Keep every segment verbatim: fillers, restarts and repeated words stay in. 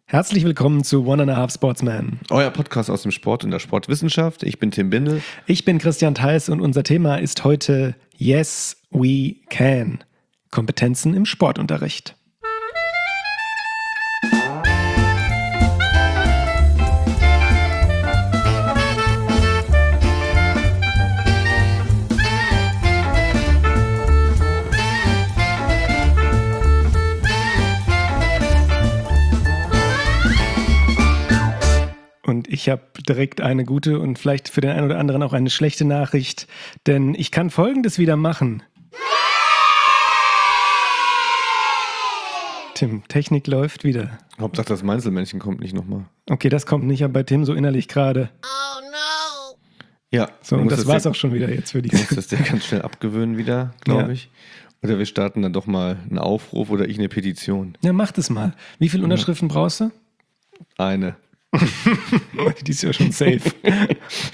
Herzlich willkommen zu One and a Half Sportsman. Euer Podcast aus dem Sport und der Sportwissenschaft. Ich bin Tim Bindel. Ich bin Christian Theis und unser Thema ist heute Yes, we can. Kompetenzen im Sportunterricht. Und ich habe direkt eine gute und vielleicht für den einen oder anderen auch eine schlechte Nachricht, denn ich kann Folgendes wieder machen. Tim, Technik läuft wieder. Hauptsache das Meinzelmännchen kommt nicht nochmal. Okay, das kommt nicht, aber bei Tim so innerlich gerade. Oh no! Ja. So, und das war's auch schon wieder jetzt für die. Du musst das dir ganz schnell abgewöhnen wieder, glaube Ja. ich. Oder wir starten dann doch mal einen Aufruf oder ich eine Petition. Ja, mach das mal. Wie viele Unterschriften brauchst du? Eine. Die ist ja schon safe. ja,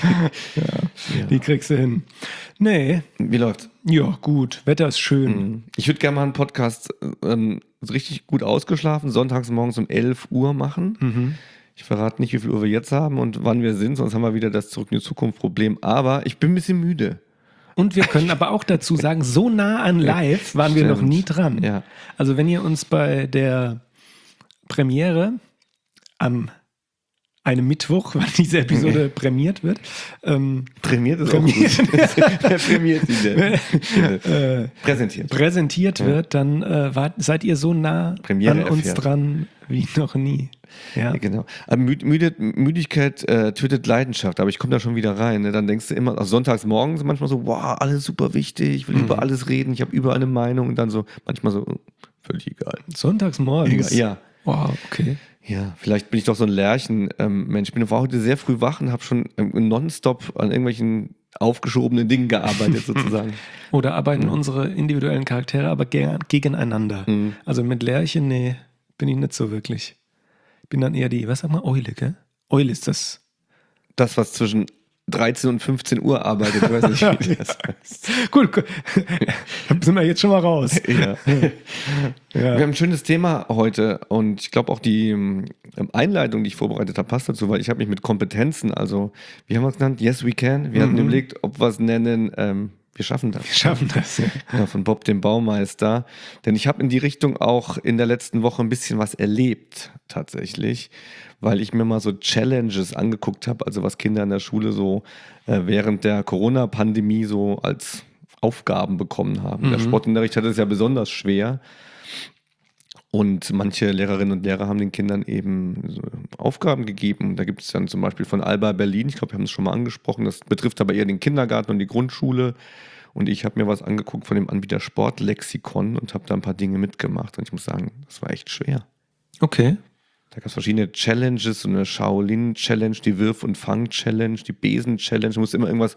Ja. Die kriegst du hin. Nee, Wie läuft's? ja gut, Wetter ist schön. Ich würde gerne mal einen Podcast ähm, so richtig gut ausgeschlafen, sonntags morgens um elf Uhr machen. Mhm. Ich verrate nicht, wie viel Uhr wir jetzt haben und wann wir sind, sonst haben wir wieder das Zurück in die Zukunft Problem. Aber ich bin ein bisschen müde. Und wir können aber auch dazu sagen, so nah an live waren wir Stimmt. noch nie dran. Ja. Also wenn ihr uns bei der Premiere am einem Mittwoch, wann diese Episode prämiert wird, ähm, Prämiert ist Prämiert. auch gut. Wer prämiert diese? äh, Präsentiert. präsentiert Ja. wird, dann äh, wart, seid ihr so nah Premiere an uns erfährt. dran wie noch nie. Ja. Ja, genau. Aber Mü- Müde, Müdigkeit äh, tötet Leidenschaft, aber ich komme da schon wieder rein. Ne? Dann denkst du immer, also sonntags morgens manchmal so, wow, alles super wichtig, ich will Mhm. über alles reden, ich habe überall eine Meinung und dann so, manchmal so, äh, völlig egal. Sonntags morgens. Egal. Ja, Wow, okay. ja, vielleicht bin ich doch so ein Lärchen-Mensch. Ähm, ich bin, war heute sehr früh wach und habe schon ähm, nonstop an irgendwelchen aufgeschobenen Dingen gearbeitet sozusagen. Oder arbeiten Mhm. unsere individuellen Charaktere aber ge- gegeneinander. Mhm. Also mit Lerchen, nee, bin ich nicht so wirklich. Ich bin dann eher die, was sag mal, Eule, gell? Eule ist das. Das, was zwischen dreizehn und fünfzehn Uhr arbeitet, ich weiß nicht, wie das heißt. Gut, gut. Sind wir jetzt schon mal raus. Ja. Ja. Wir haben ein schönes Thema heute und ich glaube auch die ähm, Einleitung, die ich vorbereitet habe, passt dazu, weil ich habe mich mit Kompetenzen, also wie haben wir es genannt? Yes, we can. Wir hatten Mhm. überlegt, ob wir es nennen, ähm, wir schaffen das. Wir schaffen das. Ja. Ja, von Bob dem Baumeister. Denn ich habe in die Richtung auch in der letzten Woche ein bisschen was erlebt, tatsächlich, weil ich mir mal so Challenges angeguckt habe, also was Kinder in der Schule so äh, während der Corona-Pandemie so als Aufgaben bekommen haben. Der Mhm. Sportunterricht hatte es ja besonders schwer. Und manche Lehrerinnen und Lehrer haben den Kindern eben so Aufgaben gegeben. Da gibt es dann zum Beispiel von Alba Berlin, ich glaube, wir haben es schon mal angesprochen, das betrifft aber eher den Kindergarten und die Grundschule. Und ich habe mir was angeguckt von dem Anbieter Sportlexikon und habe da ein paar Dinge mitgemacht. Und ich muss sagen, das war echt schwer. Okay. Da gab es verschiedene Challenges, so eine Shaolin-Challenge, die Wirf- und Fang-Challenge, die Besen-Challenge. Du musst immer irgendwas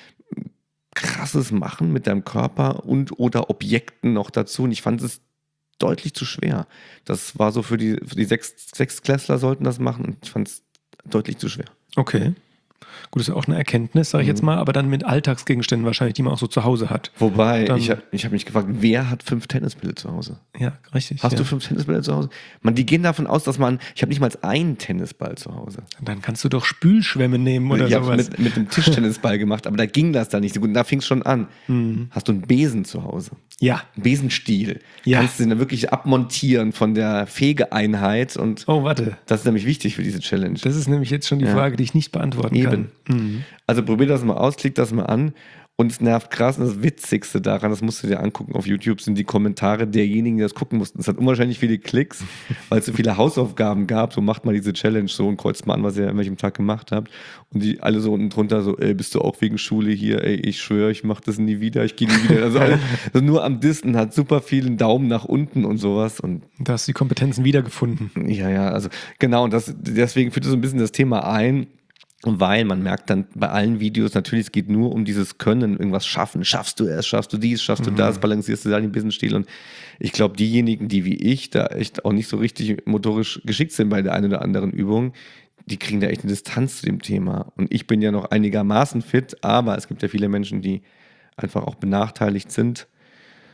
Krasses machen mit deinem Körper und oder Objekten noch dazu. Und ich fand es deutlich zu schwer. Das war so für die, für die Sechs, Sechstklässler sollten das machen und ich fand es deutlich zu schwer. Okay. Gut, ist ja auch eine Erkenntnis, sage ich jetzt Mhm. mal, aber dann mit Alltagsgegenständen wahrscheinlich, die man auch so zu Hause hat. Wobei, Dann- ich habe ich hab mich gefragt, wer hat fünf Tennisbälle zu Hause? Ja, richtig. Hast ja. du fünf Tennisbälle zu Hause? Man, die gehen davon aus, dass man, ich habe nicht mal einen Tennisball zu Hause. Dann kannst du doch Spülschwämme nehmen oder ich habe sowas. mit, mit dem Tischtennisball gemacht, aber da ging das dann nicht so gut. Und da fing es schon an. Mhm. Hast du einen Besen zu Hause? Ja. Einen Besenstiel? Ja. Kannst du den dann wirklich abmontieren von der Fegeeinheit und Oh, warte. das ist nämlich wichtig für diese Challenge. Das ist nämlich jetzt schon die Ja. Frage, die ich nicht beantworten Eben. kann. Mhm. Also probier das mal aus, klick das mal an. Und es nervt krass. Und das Witzigste daran, das musst du dir angucken auf YouTube, sind die Kommentare derjenigen, die das gucken mussten. Es hat unwahrscheinlich viele Klicks, weil es so viele Hausaufgaben gab. So macht mal diese Challenge so und kreuzt mal an, was ihr an welchem Tag gemacht habt. Und die alle so unten drunter so, ey, bist du auch wegen Schule hier? Ey, ich schwöre, ich mach das nie wieder, ich gehe nie wieder. Also, alle, also nur am Dissen hat super vielen Daumen nach unten und sowas. Und Da hast du die Kompetenzen wiedergefunden. ja, ja, also genau. Und das, deswegen führt so ein bisschen das Thema ein. Weil man merkt dann bei allen Videos, natürlich, es geht nur um dieses Können, irgendwas schaffen. Schaffst du es, schaffst du dies, schaffst du das, balancierst du da den Business-Stil. Und ich glaube, diejenigen, die wie ich da echt auch nicht so richtig motorisch geschickt sind bei der einen oder anderen Übung, die kriegen da echt eine Distanz zu dem Thema. Und ich bin ja noch einigermaßen fit, aber es gibt ja viele Menschen, die einfach auch benachteiligt sind.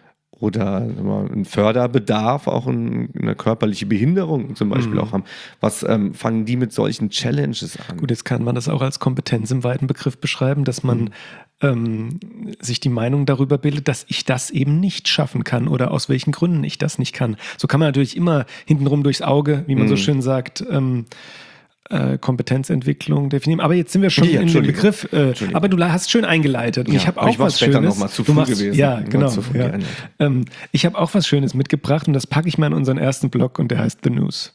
oder einen Förderbedarf, auch eine körperliche Behinderung zum Beispiel mhm. auch haben. Was ähm, fangen die mit solchen Challenges an? Gut, jetzt kann man das auch als Kompetenz im weiten Begriff beschreiben, dass man mhm. ähm, sich die Meinung darüber bildet, dass ich das eben nicht schaffen kann oder aus welchen Gründen ich das nicht kann. So kann man natürlich immer hintenrum durchs Auge, wie man mhm. so schön sagt, ähm, Äh, Kompetenzentwicklung definieren. Aber jetzt sind wir schon ja, in dem Begriff. Äh, aber du hast schön eingeleitet. Und ja, ich habe auch ich was Schönes. Noch mal zu früh du machst, gewesen. Ja, genau. Ja. Ähm, ich habe auch was Schönes mitgebracht und das packe ich mal in unseren ersten Blog und der heißt The News.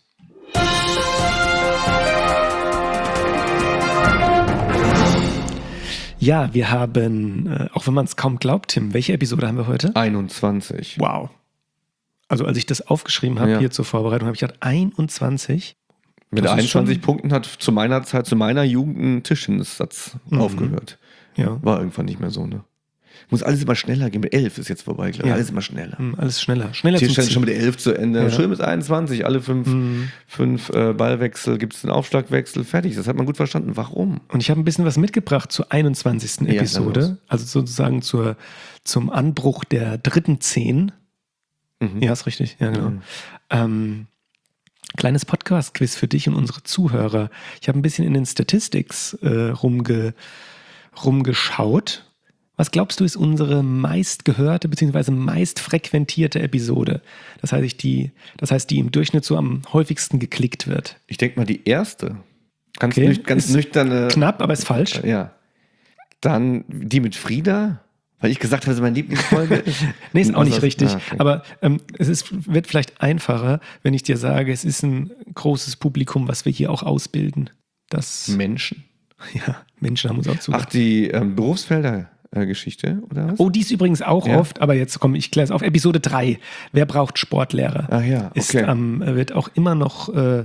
Ja, wir haben, äh, auch wenn man es kaum glaubt, Tim, welche Episode haben wir heute? einundzwanzig. Wow. Also als ich das aufgeschrieben habe ja. hier zur Vorbereitung, habe ich gedacht, einundzwanzig. Mit einundzwanzig Punkten hat zu meiner Zeit, zu meiner Jugend ein Tischtennis-Satz mhm. aufgehört. Ja. War irgendwann nicht mehr so, ne? Muss alles immer schneller gehen. Mit elf ist jetzt vorbei, glaube ich. Ja. Alles immer schneller. Mhm, alles schneller. Schneller Tischtennis schon mit elf zu Ende. Ja. Schön bis einundzwanzig. Alle fünf, mhm. fünf äh, Ballwechsel gibt es einen Aufschlagwechsel. Fertig. Das hat man gut verstanden. Warum? Und ich habe ein bisschen was mitgebracht zur einundzwanzigsten Ja, Episode. Also sozusagen zur, zum Anbruch der dritten Zehn. Mhm. Ja, ist richtig. Ja, genau. Mhm. Ähm, Kleines Podcast-Quiz für dich und unsere Zuhörer. Ich habe ein bisschen in den Statistics äh, rumge, rumgeschaut. Was glaubst du, ist unsere meistgehörte bzw. meist frequentierte Episode? Das heißt, die, das heißt, die im Durchschnitt so am häufigsten geklickt wird. Ich denke mal, die erste. Ganz, okay. nüch, ganz nüchterne. Knapp, aber ist falsch. Ja. Dann die mit Frieda. Weil ich gesagt habe, das ist meine Lieblingsfolge ist. Nee, ist auch nicht das, richtig. Ah, okay. Aber ähm, es ist, wird vielleicht einfacher, wenn ich dir sage, es ist ein großes Publikum, was wir hier auch ausbilden. Das Menschen? Ja, Menschen haben uns auch zugehört. Ach, die ähm, Berufsfelder-Geschichte, oder was? Oh, die ist übrigens auch ja. oft, aber jetzt komme ich kläre es auf. Episode drei. Wer braucht Sportlehrer? Ach ja, okay. Ist, ähm, wird auch immer noch äh,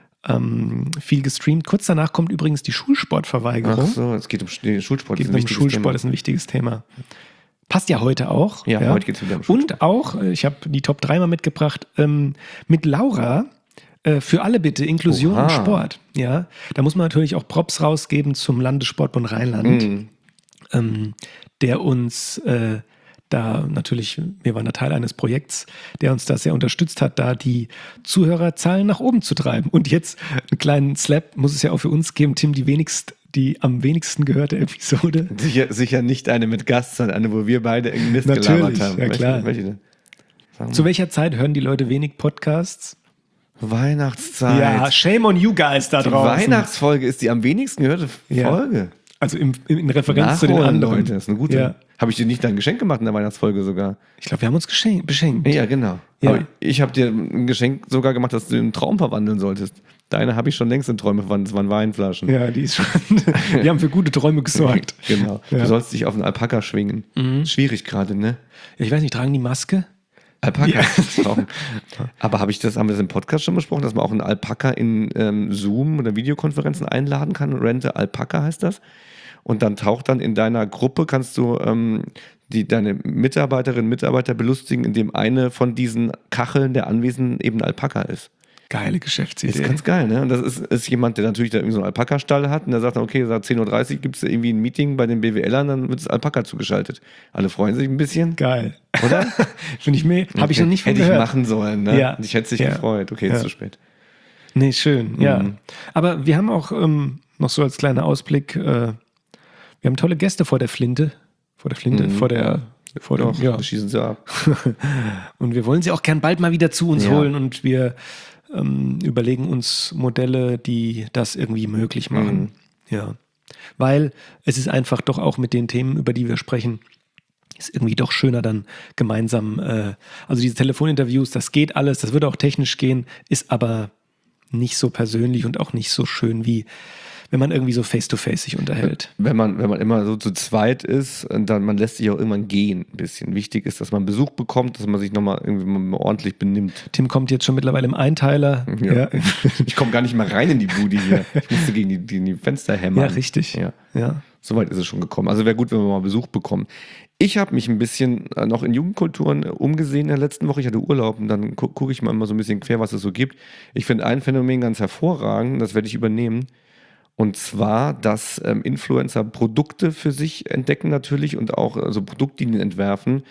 ähm, viel gestreamt. Kurz danach kommt übrigens die Schulsportverweigerung. Ach so, es geht um den Schulsport. Es geht um Schulsport, Thema. Ist ein wichtiges Thema. Passt ja heute auch. Ja, ja. heute geht es wieder um Schulsport. Und auch, ich habe die Top drei mal mitgebracht, ähm, mit Laura, äh, für alle bitte, Inklusion Oha. und Sport. Ja, da muss man natürlich auch Props rausgeben zum Landessportbund Rheinland, mhm. ähm, der uns äh, da natürlich, wir waren da Teil eines Projekts, der uns da sehr unterstützt hat, da die Zuhörerzahlen nach oben zu treiben. Und jetzt einen kleinen Slap muss es ja auch für uns geben, Tim, die wenigst die am wenigsten gehörte Episode. Sicher, sicher nicht eine mit Gast, sondern eine, wo wir beide irgendwie Mist Natürlich, gelabert haben. Ja, klar. Welche, welche denn? Zu welcher Zeit hören die Leute wenig Podcasts? Weihnachtszeit. Ja, shame on you guys da die draußen. Weihnachtsfolge ist die am wenigsten gehörte Folge. Ja. Also im, in Referenz Nachholen, zu den anderen. Leute, das ist eine gute. Ja. Habe ich dir nicht dein Geschenk gemacht in der Weihnachtsfolge sogar? Ich glaube, wir haben uns geschenkt, beschenkt. Ja, genau. Ja. Aber ich habe dir ein Geschenk sogar gemacht, dass du in einen Traum verwandeln solltest. Deine habe ich schon längst in Träume verwandelt. Das waren Weinflaschen. Ja, die ist schon. Die haben für gute Träume gesorgt. Genau. Ja. Du sollst dich auf einen Alpaka schwingen. Mhm. Schwierig gerade, ne? Ja, ich weiß nicht, tragen die Maske? Alpaka. Ja. Aber habe ich das, haben wir das im Podcast schon besprochen, dass man auch einen Alpaka in ähm, Zoom oder Videokonferenzen einladen kann? Rente Alpaka heißt das. Und dann taucht dann in deiner Gruppe, kannst du ähm, die, deine Mitarbeiterinnen und Mitarbeiter belustigen, indem eine von diesen Kacheln der Anwesenden eben ein Alpaka ist. Geile Geschäftsidee. Ist ganz geil, ne? Und das ist, ist jemand, der natürlich da irgendwie so einen Alpaka-Stall hat und der sagt dann, okay, seit zehn Uhr dreißig gibt es irgendwie ein Meeting bei den B W Lern, dann wird das Alpaka zugeschaltet. Alle freuen sich ein bisschen. Geil. Oder? Finde ich mehr. Habe ich noch nicht von Hätte gehört. ich machen sollen, ne? Ja. Und ich hätte sich Ja. gefreut. Okay, Ja. ist zu spät. Nee, schön, ja. Mhm. Aber wir haben auch ähm, noch so als kleiner Ausblick, äh, wir haben tolle Gäste vor der Flinte. Vor der Flinte, Mhm. vor der. Vor der Doch, ja. schießen sie ab. Und wir wollen sie auch gern bald mal wieder zu uns Ja. holen und wir ähm, überlegen uns Modelle, die das irgendwie möglich machen. Mhm. Ja. Weil es ist einfach doch auch mit den Themen, über die wir sprechen, ist irgendwie doch schöner dann gemeinsam, äh, also diese Telefoninterviews, das geht alles, das würde auch technisch gehen, ist aber nicht so persönlich und auch nicht so schön, wie wenn man irgendwie so face-to-face sich unterhält. Wenn man, wenn man immer so zu zweit ist, dann man lässt sich auch irgendwann gehen ein bisschen. Wichtig ist, dass man Besuch bekommt, dass man sich nochmal irgendwie mal ordentlich benimmt. Tim kommt jetzt schon mittlerweile im Einteiler. Ja. Ja, Ich komme gar nicht mal rein in die Bude hier. Ich musste gegen die, gegen die Fenster hämmern. ja richtig. Ja. Ja. Soweit ist es schon gekommen. Also wäre gut, wenn wir mal Besuch bekommen. Ich habe mich ein bisschen äh, noch in Jugendkulturen äh, umgesehen in der letzten Woche. Ich hatte Urlaub und dann gu gucke ich mal immer so ein bisschen quer, was es so gibt. Ich finde ein Phänomen ganz hervorragend, das werde ich übernehmen. Und zwar, dass ähm, Influencer Produkte für sich entdecken natürlich und auch also Produktlinien entwerfen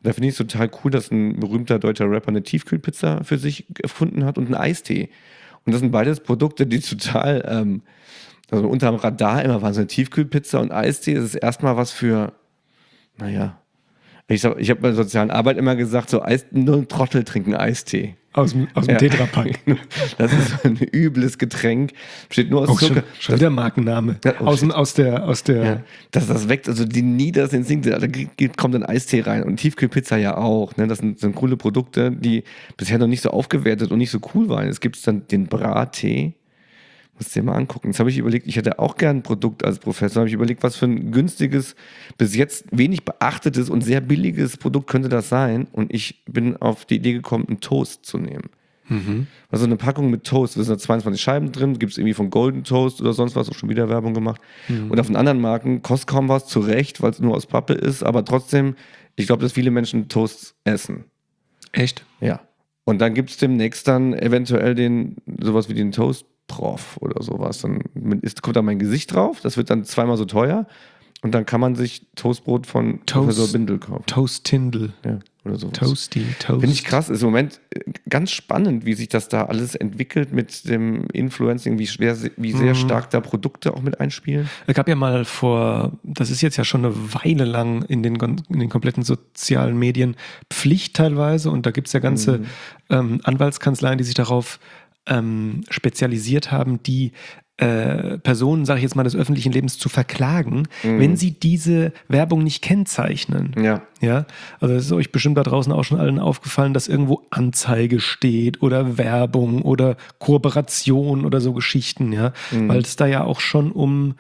Da finde ich es total cool, dass ein berühmter deutscher Rapper eine Tiefkühlpizza für sich erfunden hat und einen Eistee. Und das sind beides Produkte, die total ähm, also unterm Radar immer waren. So eine Tiefkühlpizza und Eistee, das ist erstmal was für, naja, ich, ich habe bei der sozialen Arbeit immer gesagt, so Eis, nur ein Trottel trinken Eistee. Aus dem, aus dem Ja. Tetrapack. Das ist so ein übles Getränk. Besteht nur aus Oh, Zucker. schon, schon wieder Markenname. Ja, oh, aus, shit. aus der, aus der Ja, dass das weckt, also die niedersten Instinkte, da geht- kommt ein Eistee rein und Tiefkühlpizza ja auch. Ne? Das sind, sind coole Produkte, die bisher noch nicht so aufgewertet und nicht so cool waren. Es gibt dann den Brattee. Musst dir mal angucken. Jetzt habe ich überlegt, ich hätte auch gern ein Produkt als Professor. Habe ich überlegt, was für ein günstiges, bis jetzt wenig beachtetes und sehr billiges Produkt könnte das sein. Und ich bin auf die Idee gekommen, einen Toast zu nehmen. Mhm. Also eine Packung mit Toast, da sind da zweiundzwanzig Scheiben drin, gibt es irgendwie von Golden Toast oder sonst was, auch schon wieder Werbung gemacht. Mhm. Und auf den anderen Marken kostet kaum was, zu Recht, weil es nur aus Pappe ist, aber trotzdem, ich glaube, dass viele Menschen Toasts essen. Echt? Ja. Und dann gibt es demnächst dann eventuell den, sowas wie den Toast-Prof oder sowas. Dann ist, kommt da mein Gesicht drauf, das wird dann zweimal so teuer und dann kann man sich Toastbrot von Toast, Professor Bindel kaufen. Toast-Tindel. Ja, oder sowas. Toasty, Toast. Finde ich krass, ist im Moment ganz spannend, wie sich das da alles entwickelt mit dem Influencing, wie, schwer, wie sehr Mhm. stark da Produkte auch mit einspielen. Es gab ja mal vor, das ist jetzt ja schon eine Weile lang in den, in den kompletten sozialen Medien Pflicht teilweise und da gibt es ja ganze Mhm. ähm, Anwaltskanzleien, die sich darauf ähm, spezialisiert haben, die äh, Personen, sage ich jetzt mal, des öffentlichen Lebens zu verklagen, Mhm. wenn sie diese Werbung nicht kennzeichnen. Ja. Ja, also es ist euch bestimmt da draußen auch schon allen aufgefallen, dass irgendwo Anzeige steht oder Werbung oder Kooperation oder so Geschichten, ja, Mhm. weil es da ja auch schon um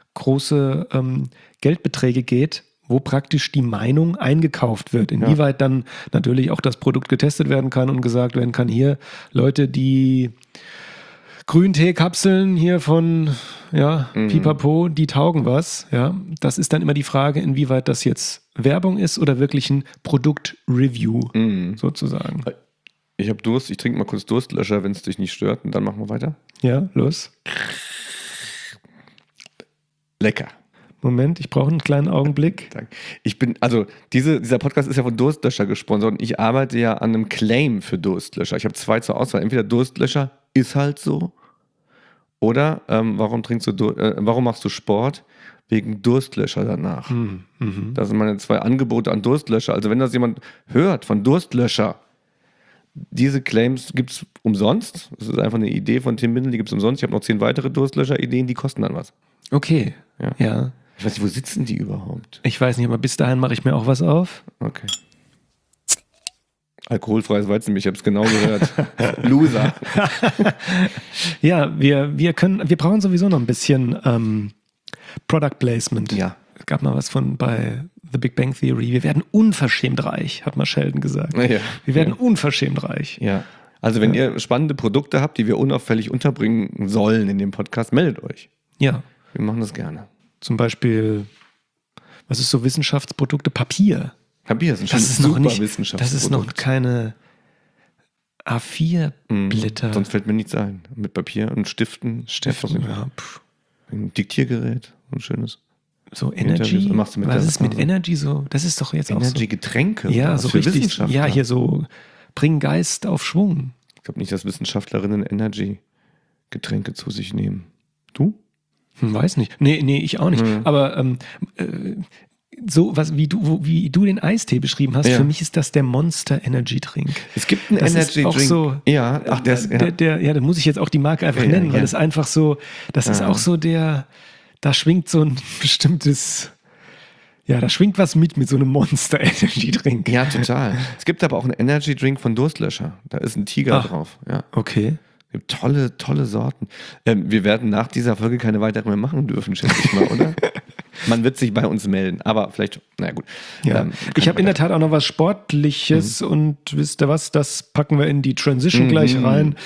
große ähm, Geldbeträge geht, wo praktisch die Meinung eingekauft wird, inwieweit dann natürlich auch das Produkt getestet werden kann und gesagt werden kann, hier Leute, die Grünteekapseln hier von ja, Mhm. Pipapo, die taugen was. Ja, das ist dann immer die Frage, inwieweit das jetzt Werbung ist oder wirklich ein Produkt-Review Mhm. sozusagen. Ich habe Durst, ich trinke mal kurz Durstlöscher, wenn es dich nicht stört, und dann machen wir weiter. Ja, los. Lecker. Moment, ich brauche einen kleinen Augenblick. Danke. Ich bin, also diese, dieser Podcast ist ja von Durstlöscher gesponsert und ich arbeite ja an einem Claim für Durstlöscher. Ich habe zwei zur Auswahl. Entweder Durstlöscher ist halt so oder ähm, warum trinkst du, Dur äh, warum machst du Sport? Wegen Durstlöscher danach. Mhm. Mhm. Das sind meine zwei Angebote an Durstlöscher. Also wenn das jemand hört von Durstlöscher, diese Claims gibt es umsonst. Das ist einfach eine Idee von Tim Bindel, die gibt es umsonst. Ich habe noch zehn weitere Durstlöscher-Ideen, die kosten dann was. Okay, Ja. ja. Ich weiß nicht, wo sitzen die überhaupt? Ich weiß nicht, aber bis dahin mache ich mir auch was auf. Okay. Alkoholfreies Weizenbier, ich habe es genau gehört. Loser. Ja, wir, wir können, wir brauchen sowieso noch ein bisschen ähm, Product Placement. Ja. Es gab mal was von bei The Big Bang Theory. Wir werden unverschämt reich, hat mal Sheldon gesagt. Ja. Wir werden Ja. unverschämt reich. Ja. Also wenn ihr spannende Produkte habt, die wir unauffällig unterbringen sollen in dem Podcast, meldet euch. Ja, Wir machen das gerne. zum Beispiel, was ist so Wissenschaftsprodukte? Papier. Papier ist ein Das ist super noch nicht, Wissenschaftsprodukt. das ist noch keine A vier Blätter. Mhm. Sonst fällt mir nichts ein. Mit Papier und Stiften. Stiften, ja. Pff. Ein Diktiergerät, ein schönes. So Interviews. Energy. Machst du mit Was der ist mit Pause? Energy so? Das ist doch jetzt auch so. Energy-Getränke. Ja, oder was so für richtig. Wissenschaftler. Ja, hier so bring Geist auf Schwung. Ich glaube nicht, dass Wissenschaftlerinnen Energy-Getränke zu sich nehmen. Du? Hm, weiß nicht. Nee, nee, ich auch nicht. Mhm. Aber ähm, äh, so was, wie du, wo, wie du den Eistee beschrieben hast, Ja. für mich ist das der Monster Energy Drink. Es gibt einen Das Energy ist auch Drink. so, ja, ach, der ist, ja. der, der, ja, da muss ich jetzt auch die Marke einfach Ja, nennen, ja, weil ja. es einfach so, das ist Ja. auch so der, da schwingt so ein bestimmtes, ja, da schwingt was mit, mit so einem Monster Energy Drink. Ja, total. Es gibt aber auch einen Energy Drink von Durstlöscher. Da ist ein Tiger Ach. drauf. Ja. Okay. Es gibt tolle, tolle Sorten. Ähm, wir werden nach dieser Folge keine weiteren mehr machen dürfen, schätze ich mal, oder? Man wird sich bei uns melden, aber vielleicht, naja gut. Ja. Ähm, Ich habe in der Tat auch noch was Sportliches Mhm. und wisst ihr was, das packen wir in die Transition gleich Mhm. rein.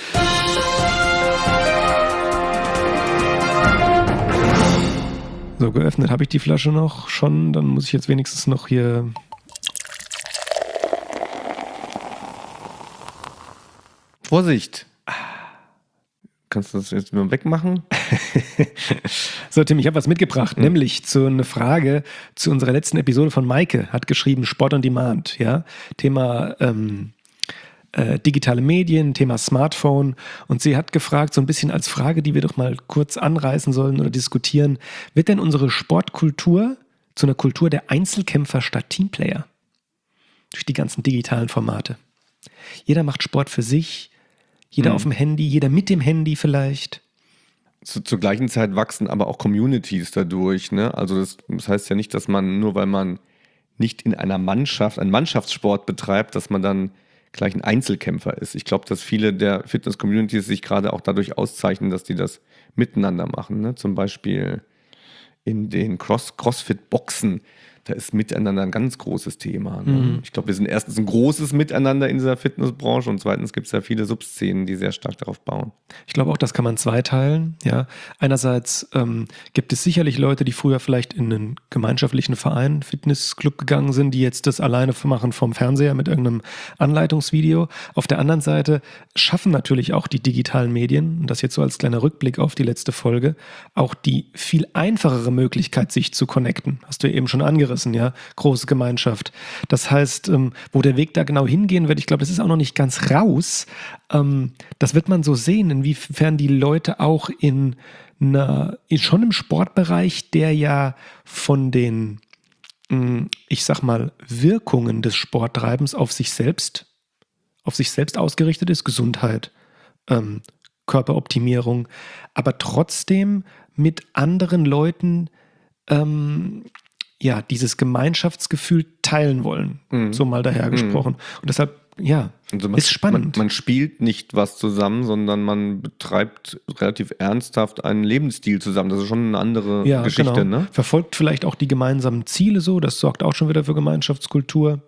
So, geöffnet habe ich die Flasche noch schon, dann muss ich jetzt wenigstens noch hier... Vorsicht! Kannst du das jetzt mal wegmachen? So, Tim, ich habe was mitgebracht, mhm. nämlich zu einer Frage zu unserer letzten Episode von Maike, hat geschrieben Sport on Demand, ja, Thema ähm, äh, digitale Medien, Thema Smartphone, und sie hat gefragt, so ein bisschen als Frage, die wir doch mal kurz anreißen sollen oder diskutieren, wird denn unsere Sportkultur zu einer Kultur der Einzelkämpfer statt Teamplayer? Durch die ganzen digitalen Formate. Jeder macht Sport für sich, jeder mhm. auf dem Handy, jeder mit dem Handy vielleicht. Zu, zur gleichen Zeit wachsen aber auch Communities dadurch. Ne? Also das, das heißt ja nicht, dass man, nur weil man nicht in einer Mannschaft, einen Mannschaftssport betreibt, dass man dann gleich ein Einzelkämpfer ist. Ich glaube, dass viele der Fitness-Communities sich gerade auch dadurch auszeichnen, dass die das miteinander machen. Ne? Zum Beispiel in den Cross, Crossfit-Boxen. Da ist Miteinander ein ganz großes Thema. Ne? Mhm. Ich glaube, wir sind erstens ein großes Miteinander in dieser Fitnessbranche und zweitens gibt es ja viele Subszenen, die sehr stark darauf bauen. Ich glaube auch, das kann man zweiteilen. Ja. Einerseits ähm, gibt es sicherlich Leute, die früher vielleicht in einen gemeinschaftlichen Verein, Fitnessclub gegangen sind, die jetzt das alleine machen vom Fernseher mit irgendeinem Anleitungsvideo. Auf der anderen Seite schaffen natürlich auch die digitalen Medien, und das jetzt so als kleiner Rückblick auf die letzte Folge, auch die viel einfachere Möglichkeit, sich zu connecten. Hast du ja eben schon angerissen. Ja, große Gemeinschaft. Das heißt, ähm, wo der Weg da genau hingehen wird, ich glaube, das ist auch noch nicht ganz raus. Ähm, das wird man so sehen, inwiefern die Leute auch in einer, schon im Sportbereich, der ja von den, mh, ich sag mal, Wirkungen des Sporttreibens auf sich selbst, auf sich selbst ausgerichtet ist, Gesundheit, ähm, Körperoptimierung, aber trotzdem mit anderen Leuten ähm, ja, dieses Gemeinschaftsgefühl teilen wollen, mhm. so mal dahergesprochen. Mhm. Und deshalb, ja, also man, ist spannend. Man, man spielt nicht was zusammen, sondern man betreibt relativ ernsthaft einen Lebensstil zusammen. Das ist schon eine andere ja, Geschichte. Genau. Ne? Verfolgt vielleicht auch die gemeinsamen Ziele so, das sorgt auch schon wieder für Gemeinschaftskultur.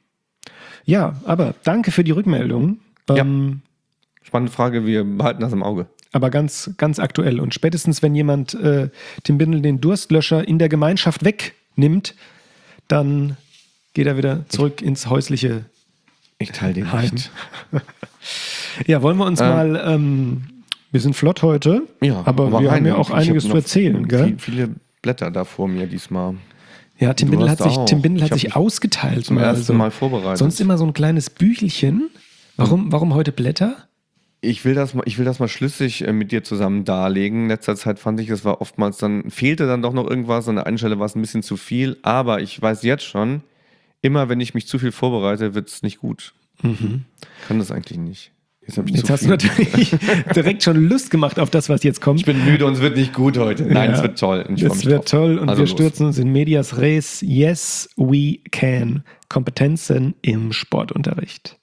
Ja, aber danke für die Rückmeldung. Ja. Ähm, Spannende Frage, wir behalten das im Auge. Aber ganz, ganz aktuell. Und spätestens, wenn jemand äh, Tim Bindel den Durstlöscher in der Gemeinschaft wegnimmt, dann geht er wieder zurück ins häusliche Ich teile den Heim. nicht. Ja, wollen wir uns ähm, mal, ähm, wir sind flott heute, ja, aber, aber wir haben ja auch einiges zu erzählen. Gell? Viel, viele Blätter da vor mir diesmal. Ja, Tim Bindel hat sich, Tim Bindel hat sich ausgeteilt. Zum mal, ersten also. Mal vorbereitet. Sonst immer so ein kleines Büchelchen. Warum, warum heute Blätter? Ich will das mal, ich will das mal schlüssig äh, mit dir zusammen darlegen. In letzter Zeit fand ich, es war oftmals dann, fehlte dann doch noch irgendwas. An der einen Stelle war es ein bisschen zu viel. Aber ich weiß jetzt schon, immer wenn ich mich zu viel vorbereite, wird es nicht gut. Mhm. Kann das eigentlich nicht. Jetzt, hab ich jetzt zu hast viel. du natürlich direkt schon Lust gemacht auf das, was jetzt kommt. Ich bin müde und es wird nicht gut heute. Nein, ja, es wird toll. Es wird toll und also wir los. stürzen uns in Medias Res. Yes, we can. Kompetenzen im Sportunterricht.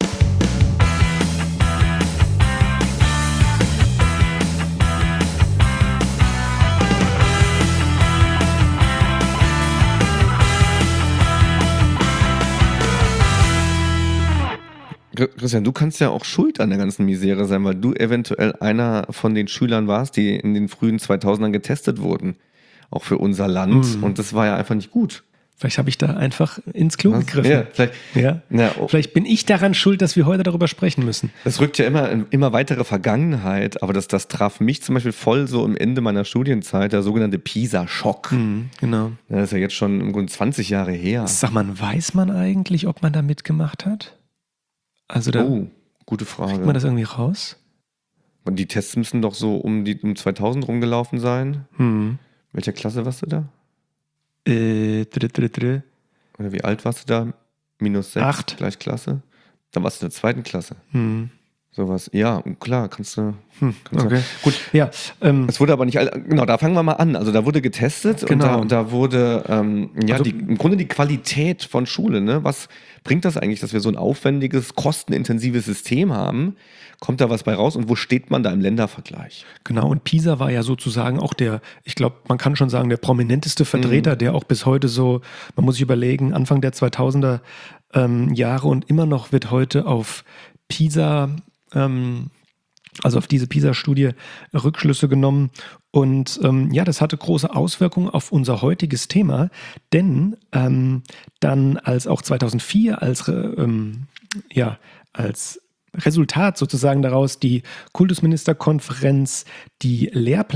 Christian, du kannst ja auch schuld an der ganzen Misere sein, weil du eventuell einer von den Schülern warst, die in den frühen zweitausendern getestet wurden. Auch für unser Land. Mm. Und das war ja einfach nicht gut. Vielleicht habe ich da einfach ins Klo Was? gegriffen. Ja, vielleicht, ja. Ja, oh. vielleicht bin ich daran schuld, dass wir heute darüber sprechen müssen. Das rückt ja immer in immer weitere Vergangenheit, aber das, das traf mich zum Beispiel voll so im Ende meiner Studienzeit, der sogenannte PISA-Schock. Mm, genau. Das ist ja jetzt schon im Grunde zwanzig Jahre her. Sag mal, weiß man eigentlich, ob man da mitgemacht hat? Also da oh, gute Frage. Kriegt man das irgendwie raus? Und die Tests müssen doch so um die um zweitausend rumgelaufen sein. Hm. Welcher Klasse warst du da? Äh, dr, dr, dr. Oder wie alt warst du da? Minus sechs, Acht. Gleich Klasse. Dann warst du in der zweiten Klasse. Hm. Sowas. Ja, klar, kannst du. Hm, kannst okay. du gut. Ja, ähm, es wurde aber nicht. Genau, da fangen wir mal an. Also da wurde getestet genau. und da, da wurde ähm, ja also, die, im Grunde die Qualität von Schule. Ne? Was bringt das eigentlich, dass wir so ein aufwendiges, kostenintensives System haben? Kommt da was bei raus und wo steht man da im Ländervergleich? Genau, und PISA war ja sozusagen auch der, ich glaube, man kann schon sagen, der prominenteste Vertreter, mhm. der auch bis heute so, man muss sich überlegen, Anfang der zweitausender ähm, Jahre und immer noch wird heute auf PISA, ähm, also auf diese PISA-Studie Rückschlüsse genommen. Und ähm, ja, das hatte große Auswirkungen auf unser heutiges Thema, denn ähm, dann als auch zweitausendvier als, ähm, ja, als Resultat sozusagen daraus die Kultusministerkonferenz die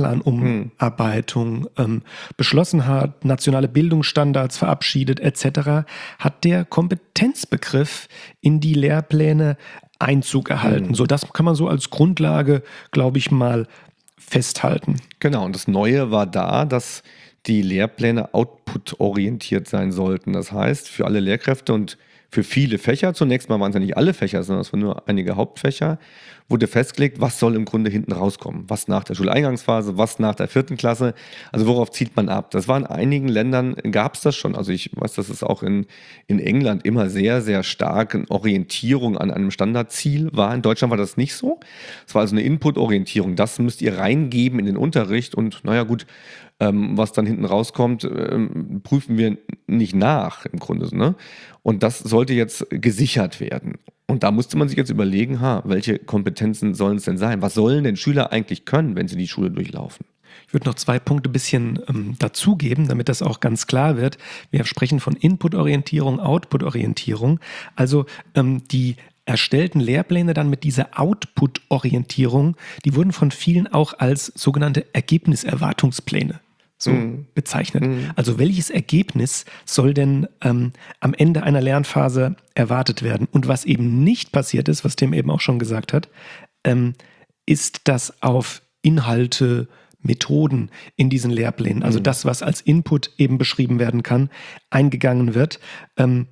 Lehrplanumarbeitung ähm, beschlossen hat, nationale Bildungsstandards verabschiedet et cetera, hat der Kompetenzbegriff in die Lehrpläne Einzug erhalten. Mhm. So, das kann man so als Grundlage, glaube ich, mal festhalten. Genau, und das Neue war da, dass die Lehrpläne output-orientiert sein sollten. Das heißt, für alle Lehrkräfte und für viele Fächer, zunächst mal waren es ja nicht alle Fächer, sondern es waren nur einige Hauptfächer, wurde festgelegt, was soll im Grunde hinten rauskommen. Was nach der Schuleingangsphase, was nach der vierten Klasse, also worauf zielt man ab. Das war in einigen Ländern, gab es das schon. Also ich weiß, dass es auch in, in England immer sehr, sehr stark eine Orientierung an einem Standardziel war. In Deutschland war das nicht so. Es war also eine Input-Orientierung. Das müsst ihr reingeben in den Unterricht und naja gut, ähm, was dann hinten rauskommt, ähm, prüfen wir nicht nach im Grunde. Ne? Und das sollte jetzt gesichert werden. Und da musste man sich jetzt überlegen, ha, welche Kompetenzen sollen es denn sein? Was sollen denn Schüler eigentlich können, wenn sie die Schule durchlaufen? Ich würde noch zwei Punkte ein bisschen ähm, dazugeben, damit das auch ganz klar wird. Wir sprechen von Input-Orientierung, Output-Orientierung. Also ähm, die erstellten Lehrpläne dann mit dieser Output-Orientierung, die wurden von vielen auch als sogenannte Ergebniserwartungspläne so mm. bezeichnet. Mm. Also welches Ergebnis soll denn ähm, am Ende einer Lernphase erwartet werden? Und was eben nicht passiert ist, was Tim eben auch schon gesagt hat, ähm, ist, dass auf Inhalte, Methoden in diesen Lehrplänen, also mm. das, was als Input eben beschrieben werden kann, eingegangen wird, ähm,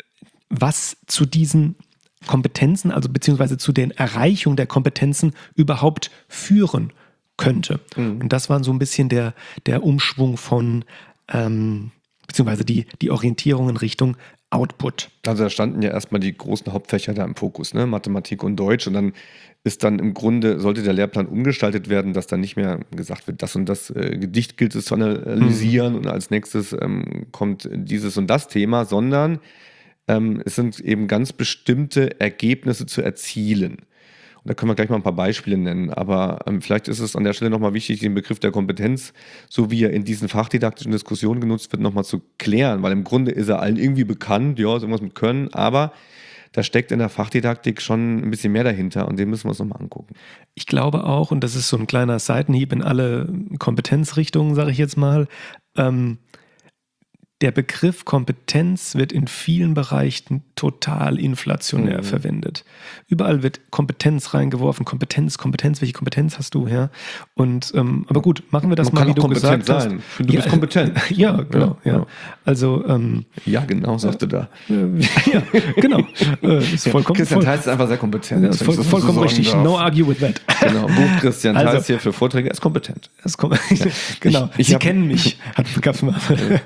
was zu diesen Kompetenzen, also beziehungsweise zu den Erreichung der Kompetenzen überhaupt führen könnte. Mhm. Und das war so ein bisschen der, der Umschwung von, ähm, beziehungsweise die, die Orientierung in Richtung Output. Also da standen ja erstmal die großen Hauptfächer da im Fokus, ne? Mathematik und Deutsch. Und dann ist dann im Grunde, sollte der Lehrplan umgestaltet werden, dass dann nicht mehr gesagt wird, das und das äh, Gedicht gilt es zu analysieren mhm. und als nächstes ähm, kommt dieses und das Thema, sondern Ähm, es sind eben ganz bestimmte Ergebnisse zu erzielen. Und da können wir gleich mal ein paar Beispiele nennen. Aber ähm, vielleicht ist es an der Stelle nochmal wichtig, den Begriff der Kompetenz, so wie er in diesen fachdidaktischen Diskussionen genutzt wird, nochmal zu klären. Weil im Grunde ist er allen irgendwie bekannt, ja, ist irgendwas mit Können, aber da steckt in der Fachdidaktik schon ein bisschen mehr dahinter und den müssen wir uns nochmal angucken. Ich glaube auch, und das ist so ein kleiner Seitenhieb in alle Kompetenzrichtungen, sage ich jetzt mal, ähm, der Begriff Kompetenz wird in vielen Bereichen total inflationär mhm. verwendet. Überall wird Kompetenz reingeworfen. Kompetenz, Kompetenz, welche Kompetenz hast du? Ja? Und, ähm, aber gut, machen wir das Man mal, wie du gesagt hast. Sein. Du ja, bist kompetent. Ja, genau. Ja, ja. Also, ähm, ja, genau, sagst du da. Äh, ja, genau. Äh, ist vollkommen, Christian voll, Theis ist einfach sehr kompetent. Ja, ist voll, vollkommen so richtig. Darf. No argue with that. Genau, Buch Christian also, Theis hier für Vorträge, er ist kompetent. Ist kom- ja. Genau, ich, ich Sie hab, kennen mich. Hat, gab's mal.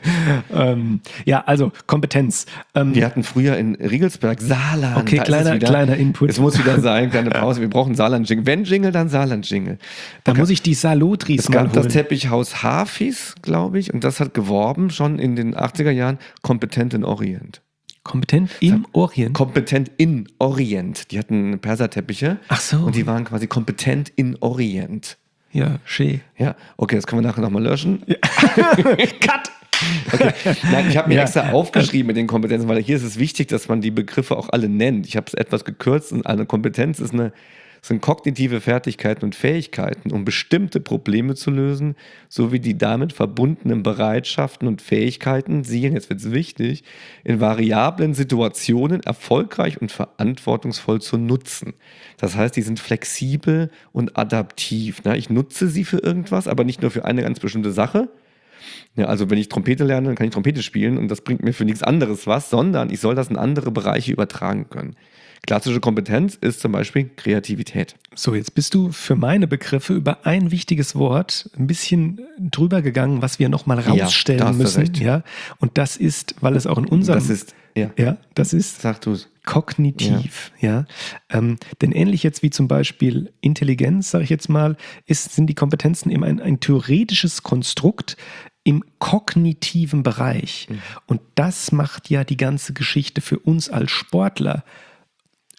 ähm, ja, also Kompetenz. Ähm, Wir hatten früher in Regelsberg Saarland. Okay, kleiner, kleiner Input. Es muss wieder sein, kleine Pause. Wir brauchen Saarland-Jingle. Wenn Jingle, dann Saarland-Jingle. Da muss ich die Salutris mal holen. Es gab das Teppichhaus Hafis, glaube ich, und das hat geworben, schon in den achtziger Jahren, kompetent in Orient. Kompetent im Orient? Kompetent in Orient. Die hatten Perserteppiche. Ach so. Und die waren quasi kompetent in Orient. Ja, schön. Ja, okay, das können wir nachher nochmal löschen. Ja. Cut! Okay. Nein, ich habe mir ja. extra aufgeschrieben mit den Kompetenzen, weil hier ist es wichtig, dass man die Begriffe auch alle nennt. Ich habe es etwas gekürzt und eine Kompetenz ist eine, sind kognitive Fertigkeiten und Fähigkeiten, um bestimmte Probleme zu lösen, sowie die damit verbundenen Bereitschaften und Fähigkeiten, siehe, jetzt wird es wichtig, in variablen Situationen erfolgreich und verantwortungsvoll zu nutzen. Das heißt, die sind flexibel und adaptiv. Ne? Ich nutze sie für irgendwas, aber nicht nur für eine ganz bestimmte Sache. Ja, also wenn ich Trompete lerne, dann kann ich Trompete spielen und das bringt mir für nichts anderes was, sondern ich soll das in andere Bereiche übertragen können. Klassische Kompetenz ist zum Beispiel Kreativität. So, jetzt bist du für meine Begriffe über ein wichtiges Wort ein bisschen drüber gegangen, was wir nochmal rausstellen ja, müssen. Recht. Ja, und das ist, weil es auch in unserem... Das ist, ja. Ja, das ist... Sag du's. Kognitiv, ja. ja. Ähm, denn ähnlich jetzt wie zum Beispiel Intelligenz, sage ich jetzt mal, ist, sind die Kompetenzen eben ein, ein theoretisches Konstrukt im kognitiven Bereich. Mhm. Und das macht ja die ganze Geschichte für uns als Sportler sch-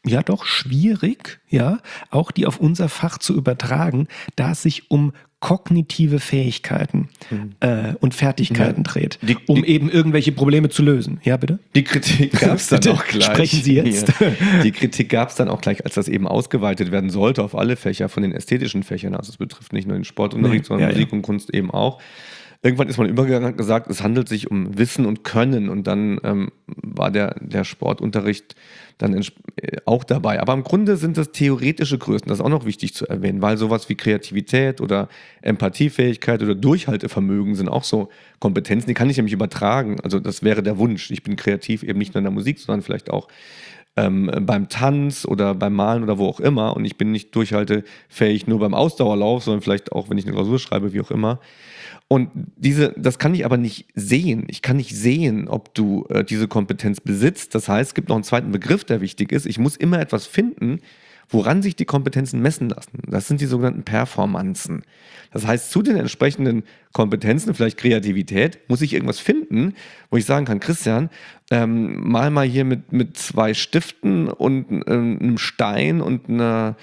ja doch schwierig, ja, auch die auf unser Fach zu übertragen, da es sich um kognitive Fähigkeiten mhm. äh, und Fertigkeiten ja. dreht, die, um die, eben irgendwelche Probleme zu lösen. Ja, bitte? Die Kritik gab es dann auch gleich. Sprechen Sie jetzt. Ja. Die Kritik gab es dann auch gleich, als das eben ausgeweitet werden sollte auf alle Fächer von den ästhetischen Fächern. Also es betrifft nicht nur den Sportunterricht, nee, sondern ja, Musik ja. und Kunst eben auch. Irgendwann ist man übergegangen und hat gesagt, es handelt sich um Wissen und Können und dann ähm, war der, der Sportunterricht dann äh, auch dabei. Aber im Grunde sind das theoretische Größen, das ist auch noch wichtig zu erwähnen, weil sowas wie Kreativität oder Empathiefähigkeit oder Durchhaltevermögen sind auch so Kompetenzen, die kann ich nämlich übertragen. Also das wäre der Wunsch. Ich bin kreativ eben nicht nur in der Musik, sondern vielleicht auch ähm, beim Tanz oder beim Malen oder wo auch immer. Und ich bin nicht durchhaltefähig nur beim Ausdauerlauf, sondern vielleicht auch, wenn ich eine Klausur schreibe, wie auch immer. Und diese, das kann ich aber nicht sehen. Ich kann nicht sehen, ob du äh, diese Kompetenz besitzt. Das heißt, es gibt noch einen zweiten Begriff, der wichtig ist. Ich muss immer etwas finden, woran sich die Kompetenzen messen lassen. Das sind die sogenannten Performanzen. Das heißt, zu den entsprechenden Kompetenzen, vielleicht Kreativität, muss ich irgendwas finden, wo ich sagen kann, Christian, ähm, mal mal hier mit, mit zwei Stiften und ähm, einem Stein und einer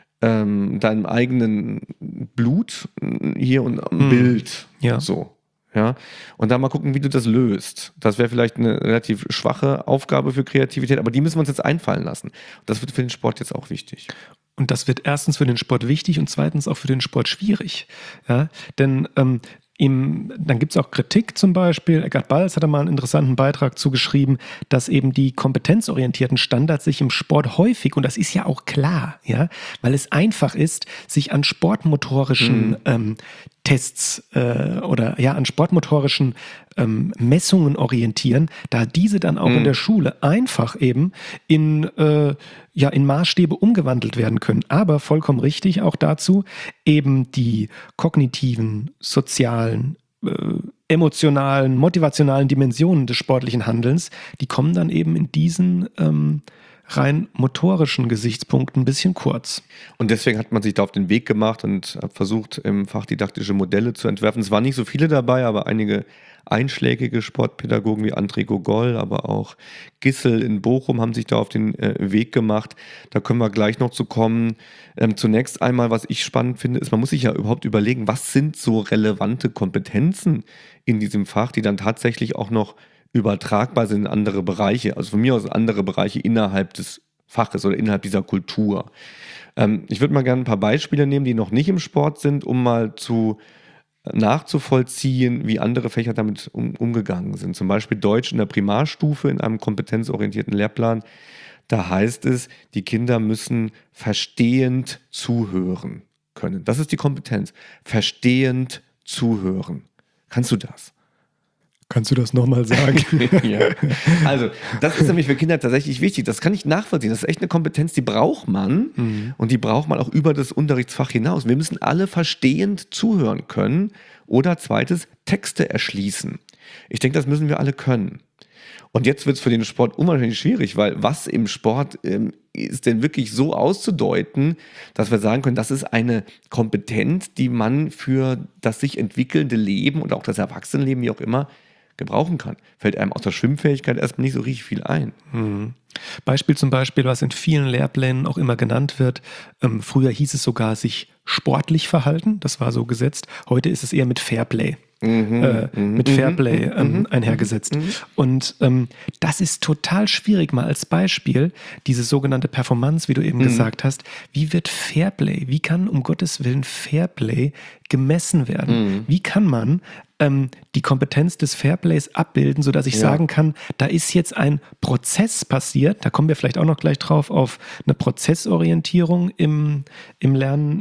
Ähm, deinem eigenen Blut hier und ein hm. Bild. Ja. So. Ja. Und dann mal gucken, wie du das löst. Das wäre vielleicht eine relativ schwache Aufgabe für Kreativität, aber die müssen wir uns jetzt einfallen lassen. Das wird für den Sport jetzt auch wichtig. Und das wird erstens für den Sport wichtig und zweitens auch für den Sport schwierig. Ja? Denn ähm, Im, dann gibt es auch Kritik zum Beispiel. Eckart Balz hat da mal einen interessanten Beitrag zugeschrieben, dass eben die kompetenzorientierten Standards sich im Sport häufig, und das ist ja auch klar, ja, weil es einfach ist, sich an sportmotorischen mhm. ähm, Tests äh, oder ja an sportmotorischen ähm, Messungen orientieren, da diese dann auch mhm. in der Schule einfach eben in, äh, ja, in Maßstäbe umgewandelt werden können. Aber vollkommen richtig auch dazu, eben die kognitiven, sozialen, äh, emotionalen, motivationalen Dimensionen des sportlichen Handelns, die kommen dann eben in diesen ähm, rein motorischen Gesichtspunkten ein bisschen kurz. Und deswegen hat man sich da auf den Weg gemacht und versucht, im Fach didaktische Modelle zu entwerfen. Es waren nicht so viele dabei, aber einige einschlägige Sportpädagogen wie André Gogol, aber auch Gissel in Bochum haben sich da auf den äh, Weg gemacht. Da können wir gleich noch zu kommen. Ähm, zunächst einmal, was ich spannend finde, ist, man muss sich ja überhaupt überlegen, was sind so relevante Kompetenzen in diesem Fach, die dann tatsächlich auch noch übertragbar sind in andere Bereiche, also von mir aus andere Bereiche innerhalb des Faches oder innerhalb dieser Kultur. Ähm, ich würde mal gerne ein paar Beispiele nehmen, die noch nicht im Sport sind, um mal zu nachzuvollziehen, wie andere Fächer damit um, umgegangen sind. Zum Beispiel Deutsch in der Primarstufe in einem kompetenzorientierten Lehrplan. Da heißt es, die Kinder müssen verstehend zuhören können. Das ist die Kompetenz. Verstehend zuhören. Kannst du das? Kannst du das nochmal sagen? Ja. Also, das ist nämlich für Kinder tatsächlich wichtig. Das kann ich nachvollziehen. Das ist echt eine Kompetenz, die braucht man. Mhm. Und die braucht man auch über das Unterrichtsfach hinaus. Wir müssen alle verstehend zuhören können oder zweites, Texte erschließen. Ich denke, das müssen wir alle können. Und jetzt wird es für den Sport unwahrscheinlich schwierig, weil was im Sport ähm, ist denn wirklich so auszudeuten, dass wir sagen können, das ist eine Kompetenz, die man für das sich entwickelnde Leben und auch das Erwachsenenleben, wie auch immer, gebrauchen kann. Fällt einem aus der Schwimmfähigkeit erstmal nicht so richtig viel ein. Mhm. Beispiel zum Beispiel, was in vielen Lehrplänen auch immer genannt wird. Ähm, früher hieß es sogar, sich sportlich verhalten. Das war so gesetzt. Heute ist es eher mit Fairplay. Mhm, äh, mit Fairplay ähm, mhm, einhergesetzt. Mhm. Und ähm, das ist total schwierig, mal als Beispiel, diese sogenannte Performance, wie du eben mhm. gesagt hast. Wie wird Fairplay, wie kann um Gottes Willen Fairplay gemessen werden? Mhm. Wie kann man ähm, die Kompetenz des Fairplays abbilden, sodass ich ja. sagen kann, da ist jetzt ein Prozess passiert, da kommen wir vielleicht auch noch gleich drauf, auf eine Prozessorientierung im, im Lernen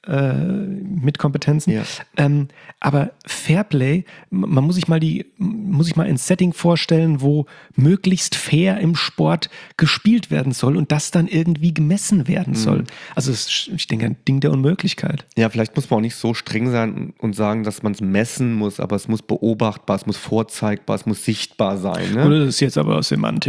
mit Kompetenzen. Ja. Ähm, aber Fairplay, man muss sich mal die, muss sich mal ein Setting vorstellen, wo möglichst fair im Sport gespielt werden soll und das dann irgendwie gemessen werden mhm. soll. Also das ist, ich denke, ein Ding der Unmöglichkeit. Ja, vielleicht muss man auch nicht so streng sein und sagen, dass man es messen muss, aber es muss beobachtbar, es muss vorzeigbar, es muss sichtbar sein. Ne? Oder das ist jetzt aber Semantik.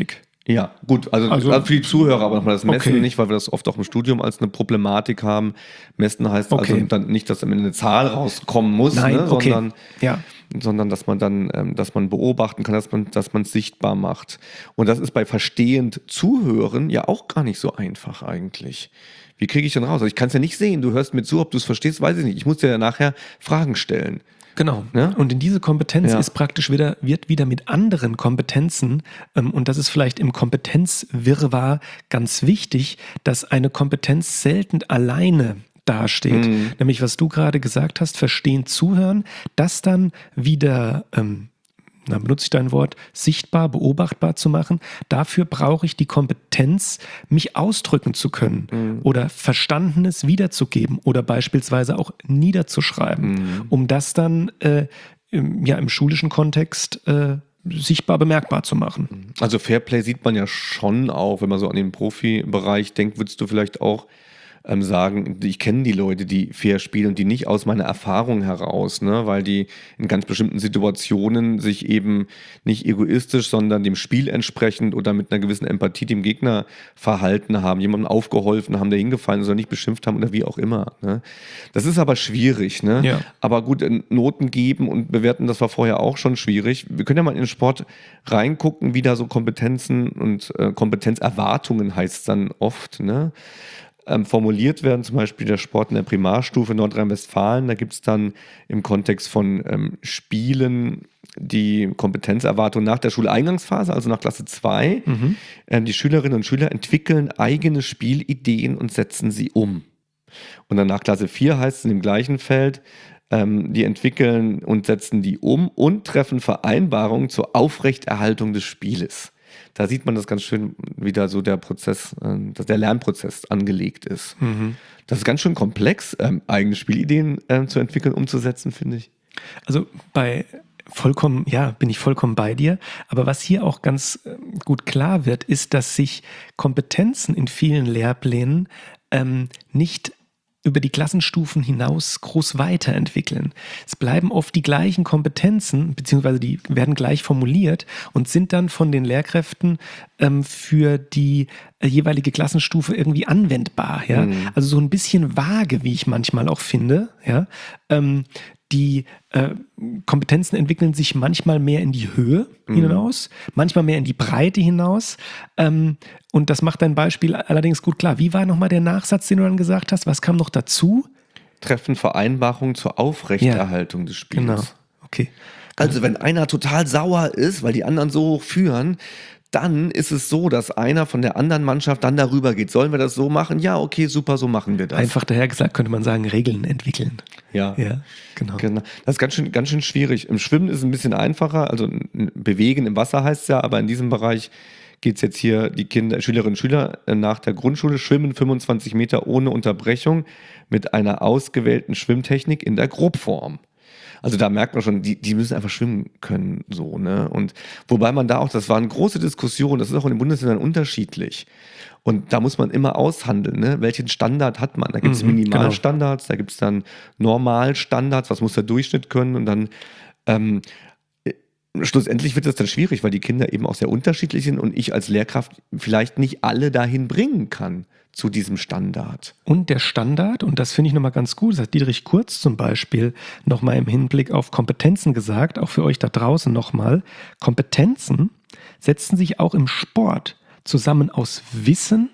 Ja, gut, also, Also- also für die Zuhörer, aber nochmal das Messen Okay. nicht, weil wir das oft auch im Studium als eine Problematik haben. Messen heißt Okay. also dann nicht, dass am Ende eine Zahl rauskommen muss, Nein, ne, okay. sondern, Ja. sondern dass man dann, ähm, dass man beobachten kann, dass man, dass man es sichtbar macht. Und das ist bei verstehend Zuhören ja auch gar nicht so einfach eigentlich. Wie kriege ich denn raus? Also ich kann es ja nicht sehen. Du hörst mir zu, ob du es verstehst, weiß ich nicht. Ich muss dir ja nachher Fragen stellen. Genau. Ja? Und in diese Kompetenz Ja. ist praktisch wieder, wird wieder mit anderen Kompetenzen, ähm, und das ist vielleicht im Kompetenzwirrwarr ganz wichtig, dass eine Kompetenz selten alleine dasteht. Mhm. Nämlich, was du gerade gesagt hast, verstehen, zuhören, das dann wieder, ähm, na, benutze ich dein Wort, sichtbar, beobachtbar zu machen. Dafür brauche ich die Kompetenz, mich ausdrücken zu können Mhm. oder Verstandenes wiederzugeben oder beispielsweise auch niederzuschreiben, Mhm. um das dann äh, im, ja, im schulischen Kontext äh, sichtbar bemerkbar zu machen. Also Fairplay sieht man ja schon auch, wenn man so an den Profibereich denkt, würdest du vielleicht auch ähm, sagen, ich kenne die Leute, die fair spielen und die nicht aus meiner Erfahrung heraus, ne, weil die in ganz bestimmten Situationen sich eben nicht egoistisch, sondern dem Spiel entsprechend oder mit einer gewissen Empathie dem Gegner verhalten haben, jemandem aufgeholfen haben, der hingefallen ist oder nicht beschimpft haben oder wie auch immer. Ne. Das ist aber schwierig, ne? Ja. Aber gut, äh, Noten geben und bewerten, das war vorher auch schon schwierig. Wir können ja mal in den Sport reingucken, wie da so Kompetenzen und äh, Kompetenzerwartungen heißt es dann oft, ne? Ähm, formuliert werden, zum Beispiel der Sport in der Primarstufe Nordrhein-Westfalen. Da gibt es dann im Kontext von ähm, Spielen die Kompetenzerwartung nach der Schuleingangsphase, also nach Klasse zwei. Mhm. Ähm, die Schülerinnen und Schüler entwickeln eigene Spielideen und setzen sie um. Und dann nach Klasse vier heißt es in dem gleichen Feld, ähm, die entwickeln und setzen die um und treffen Vereinbarungen zur Aufrechterhaltung des Spieles. Da sieht man das ganz schön, wie da so der Prozess, äh, dass der Lernprozess angelegt ist. Mhm. Das ist ganz schön komplex, ähm, eigene Spielideen ähm, zu entwickeln, umzusetzen, finde ich. Also bei vollkommen, ja, bin ich vollkommen bei dir. Aber was hier auch ganz ähm, gut klar wird, ist, dass sich Kompetenzen in vielen Lehrplänen ähm, nicht über die Klassenstufen hinaus groß weiterentwickeln. Es bleiben oft die gleichen Kompetenzen, beziehungsweise die werden gleich formuliert und sind dann von den Lehrkräften ähm, für die äh, jeweilige Klassenstufe irgendwie anwendbar. Ja? Mhm. Also so ein bisschen vage, wie ich manchmal auch finde. Ja? Ähm, die äh, Kompetenzen entwickeln sich manchmal mehr in die Höhe hinaus, manchmal mehr in die Breite hinaus. Ähm, und das macht dein Beispiel allerdings gut klar. Wie war nochmal der Nachsatz, den du dann gesagt hast? Was kam noch dazu? Treffen Vereinbarungen zur Aufrechterhaltung des Spiels. Genau. Okay. Also wenn einer total sauer ist, weil die anderen so hoch führen, dann ist es so, dass einer von der anderen Mannschaft dann darüber geht. Sollen wir das so machen? Ja, okay, super, so machen wir das. Einfach daher gesagt, könnte man sagen, Regeln entwickeln. Ja. Ja, genau. Genau. Das ist ganz schön, ganz schön schwierig. Im Schwimmen ist es ein bisschen einfacher, also n- bewegen im Wasser heißt es ja, aber in diesem Bereich geht es jetzt hier, die Kinder, Schülerinnen und Schüler äh, nach der Grundschule schwimmen fünfundzwanzig Meter ohne Unterbrechung mit einer ausgewählten Schwimmtechnik in der Grobform. Also da merkt man schon, die, die müssen einfach schwimmen können, so, ne? Und wobei man da auch, das war eine große Diskussion, das ist auch in den Bundesländern unterschiedlich. Und da muss man immer aushandeln, ne? Welchen Standard hat man? Da gibt es Mhm, Minimalstandards, da gibt es dann Normalstandards, was muss der Durchschnitt können? Und dann ähm, äh, schlussendlich wird das dann schwierig, weil die Kinder eben auch sehr unterschiedlich sind und ich als Lehrkraft vielleicht nicht alle dahin bringen kann zu diesem Standard. Und der Standard, und das finde ich nochmal ganz gut, das hat Dietrich Kurz zum Beispiel nochmal im Hinblick auf Kompetenzen gesagt, auch für euch da draußen nochmal, Kompetenzen setzen sich auch im Sport zusammen aus Wissen,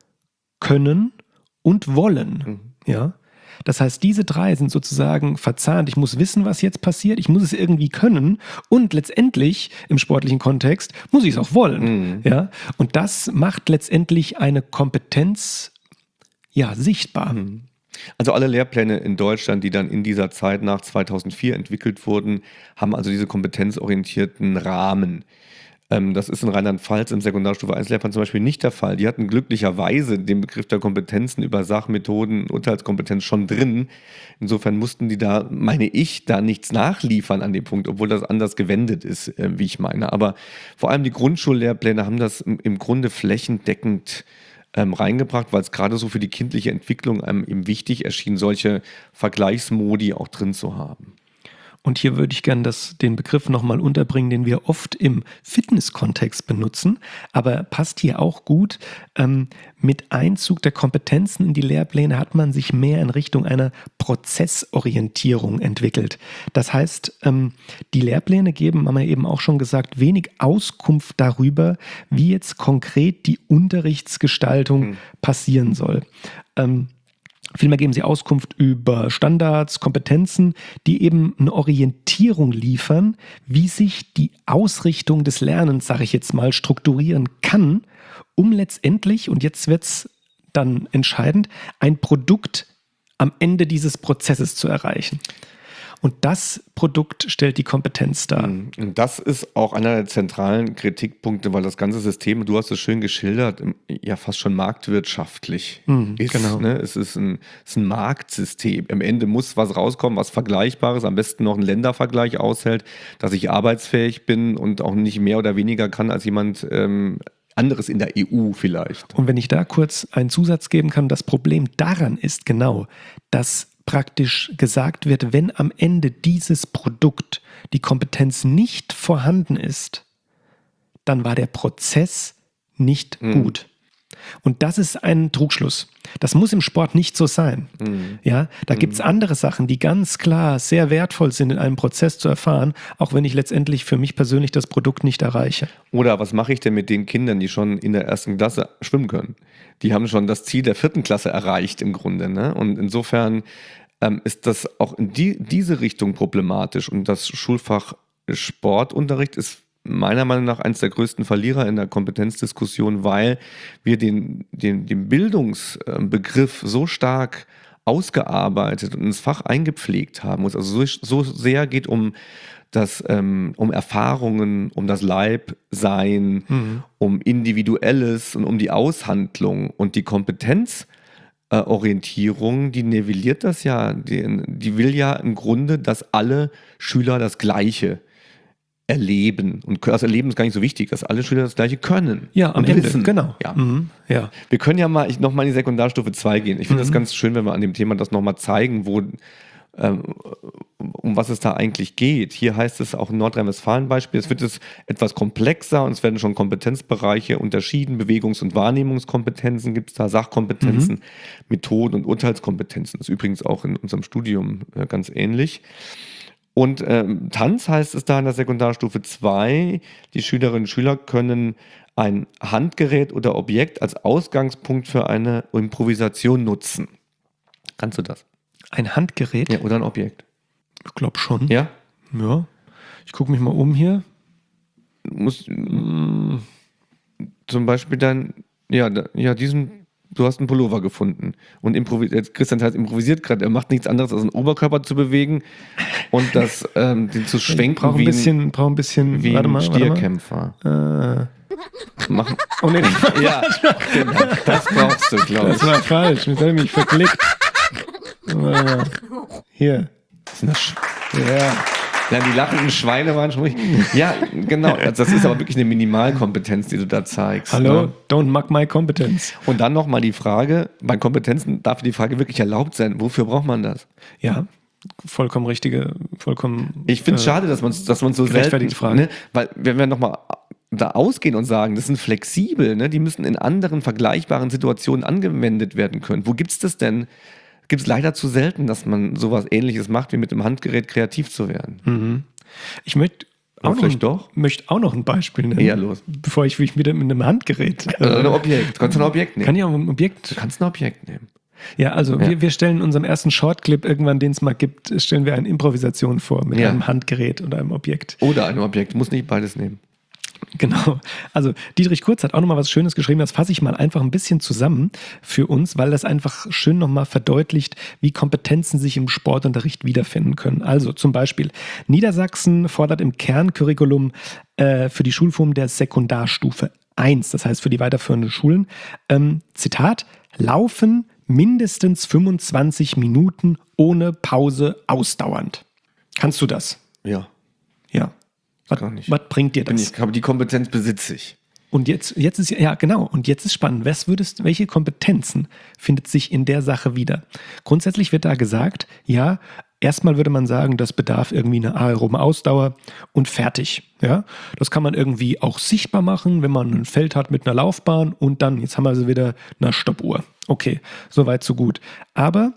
Können und Wollen. Mhm. Ja? Das heißt, diese drei sind sozusagen verzahnt. Ich muss wissen, was jetzt passiert, ich muss es irgendwie können und letztendlich im sportlichen Kontext muss ich es auch wollen. Mhm. Ja? Und das macht letztendlich eine Kompetenz ja, sichtbar. Also alle Lehrpläne in Deutschland, die dann in dieser Zeit nach zweitausendvier entwickelt wurden, haben also diese kompetenzorientierten Rahmen. Ähm, das ist in Rheinland-Pfalz im Sekundarstufe eins Lehrplan zum Beispiel nicht der Fall. Die hatten glücklicherweise den Begriff der Kompetenzen über Sachmethoden, Urteilskompetenz schon drin. Insofern mussten die da, meine ich, da nichts nachliefern an dem Punkt, obwohl das anders gewendet ist, äh, wie ich meine. Aber vor allem die Grundschullehrpläne haben das im, im Grunde flächendeckend ähm, reingebracht, weil es gerade so für die kindliche Entwicklung einem eben wichtig erschien, solche Vergleichsmodi auch drin zu haben. und hier würde ich gerne das, den Begriff nochmal unterbringen, den wir oft im Fitness-Kontext benutzen, aber passt hier auch gut. Ähm, mit Einzug der Kompetenzen in die Lehrpläne hat man sich mehr in Richtung einer Prozessorientierung entwickelt. Das heißt, ähm, die Lehrpläne geben, haben wir eben auch schon gesagt, wenig Auskunft darüber, wie jetzt konkret die Unterrichtsgestaltung mhm. passieren soll. Ähm, Vielmehr geben sie Auskunft über Standards, Kompetenzen, die eben eine Orientierung liefern, wie sich die Ausrichtung des Lernens, sage ich jetzt mal, strukturieren kann, um letztendlich, und jetzt wird es dann entscheidend, ein Produkt am Ende dieses Prozesses zu erreichen. Und das Produkt stellt die Kompetenz dar. Und das ist auch einer der zentralen Kritikpunkte, weil das ganze System, du hast es schön geschildert, ja fast schon marktwirtschaftlich mhm, ist. Genau. Ne? Es ist ein, es ist ein Marktsystem. Am Ende muss was rauskommen, was Vergleichbares, am besten noch ein Ländervergleich aushält, dass ich arbeitsfähig bin und auch nicht mehr oder weniger kann als jemand ähm, anderes in der E U vielleicht. Und wenn ich da kurz einen Zusatz geben kann, das Problem daran ist genau, dass praktisch gesagt wird, wenn am Ende dieses Produkt die Kompetenz nicht vorhanden ist, dann war der Prozess nicht mhm. gut. Und das ist ein Trugschluss. Das muss im Sport nicht so sein. Mhm. Ja, da mhm. gibt es andere Sachen, die ganz klar sehr wertvoll sind, in einem Prozess zu erfahren, auch wenn ich letztendlich für mich persönlich das Produkt nicht erreiche. Oder was mache ich denn mit den Kindern, die schon in der ersten Klasse schwimmen können? Die haben schon das Ziel der vierten Klasse erreicht im Grunde. Ne? Und insofern ähm, ist das auch in die, diese Richtung problematisch. Und das Schulfach Sportunterricht ist meiner Meinung nach eines der größten Verlierer in der Kompetenzdiskussion, weil wir den, den, den Bildungsbegriff so stark ausgearbeitet und ins Fach eingepflegt haben. Also so, so sehr geht um das, ähm, um Erfahrungen, um das Leibsein, mhm. um Individuelles und um die Aushandlung. Und die Kompetenzorientierung, die nivelliert das ja, die, die will ja im Grunde, dass alle Schüler das Gleiche erleben. Und das Erleben ist gar nicht so wichtig, dass alle Schüler das Gleiche können. Ja, am Ende, wissen. Genau. Ja. Mhm. Ja. Wir können ja mal nochmal in die Sekundarstufe zwei gehen. Ich finde es mhm. ganz schön, wenn wir an dem Thema das nochmal zeigen, wo, ähm, um was es da eigentlich geht. Hier heißt es auch in Nordrhein-Westfalen-Beispiel, es wird jetzt etwas komplexer und es werden schon Kompetenzbereiche unterschieden. Bewegungs- und Wahrnehmungskompetenzen gibt es da, Sachkompetenzen, mhm. Methoden- und Urteilskompetenzen. Das ist übrigens auch in unserem Studium äh, ganz ähnlich. Und ähm, Tanz heißt es da in der Sekundarstufe zwei, die Schülerinnen und Schüler können ein Handgerät oder Objekt als Ausgangspunkt für eine Improvisation nutzen. Kannst du das? Ein Handgerät? Ja, oder ein Objekt. Ich glaube schon. Ja? Ja. Ich gucke mich mal um hier. Du musst mm, zum Beispiel dann, ja, da, ja, diesen... Du hast einen Pullover gefunden und improvisiert. Christian hat improvisiert gerade. Er macht nichts anderes, als den Oberkörper zu bewegen und das ähm, den zu schwenken. Braucht ein bisschen, brauch ein bisschen, wie warte mal, ein Stierkämpfer. Äh. Machen. Oh nee, ja, genau. Das brauchst du, glaube ich. Das war falsch. Jetzt habe ich mich verklickt. Hier. Das ist eine Sch- ja. Ja, die lachenden Schweine waren schon richtig. Ja, genau. Das ist aber wirklich eine Minimalkompetenz, die du da zeigst. Hallo, ne? Don't mug my competence. Und dann nochmal die Frage, bei Kompetenzen darf die Frage wirklich erlaubt sein. Wofür braucht man das? Ja, vollkommen richtige, vollkommen... Ich finde es äh, schade, dass man es dass so selten... Frage. Ne? Weil wenn wir nochmal da ausgehen und sagen, das sind flexibel, ne? Die müssen in anderen vergleichbaren Situationen angewendet werden können. Wo gibt es das denn? Gibt es leider zu selten, dass man sowas Ähnliches macht, wie mit dem Handgerät kreativ zu werden. Mhm. Ich möchte auch, noch ein, doch? möchte auch noch ein Beispiel nennen. Ja, los. Bevor ich mich wieder mit einem Handgerät... Äh, ein Objekt. Kannst du ein Objekt nehmen? Kann ich auch ein Objekt... Du kannst ein Objekt nehmen. Ja, also ja. Wir, wir stellen in unserem ersten Shortclip irgendwann, den es mal gibt, stellen wir eine Improvisation vor mit ja. einem Handgerät und einem Objekt. Oder einem Objekt. Du musst nicht beides nehmen. Genau. Also Dietrich Kurz hat auch nochmal was Schönes geschrieben, das fasse ich mal einfach ein bisschen zusammen für uns, weil das einfach schön nochmal verdeutlicht, wie Kompetenzen sich im Sportunterricht wiederfinden können. Also zum Beispiel, Niedersachsen fordert im Kerncurriculum äh, für die Schulform der Sekundarstufe eins, das heißt für die weiterführenden Schulen, ähm, Zitat, laufen mindestens fünfundzwanzig Minuten ohne Pause ausdauernd. Kannst du das? Ja. Ja. Was, was bringt dir das? Ich glaube, die Kompetenz besitze ich. Und jetzt, jetzt ist ja genau. Und jetzt ist spannend. Was würdest, welche Kompetenzen findet sich in der Sache wieder? Grundsätzlich wird da gesagt, ja, erstmal würde man sagen, das bedarf irgendwie einer aeroben Ausdauer und fertig. Ja? Das kann man irgendwie auch sichtbar machen, wenn man ein Feld hat mit einer Laufbahn und dann, jetzt haben wir sie wieder, eine Stoppuhr. Okay, soweit so gut. Aber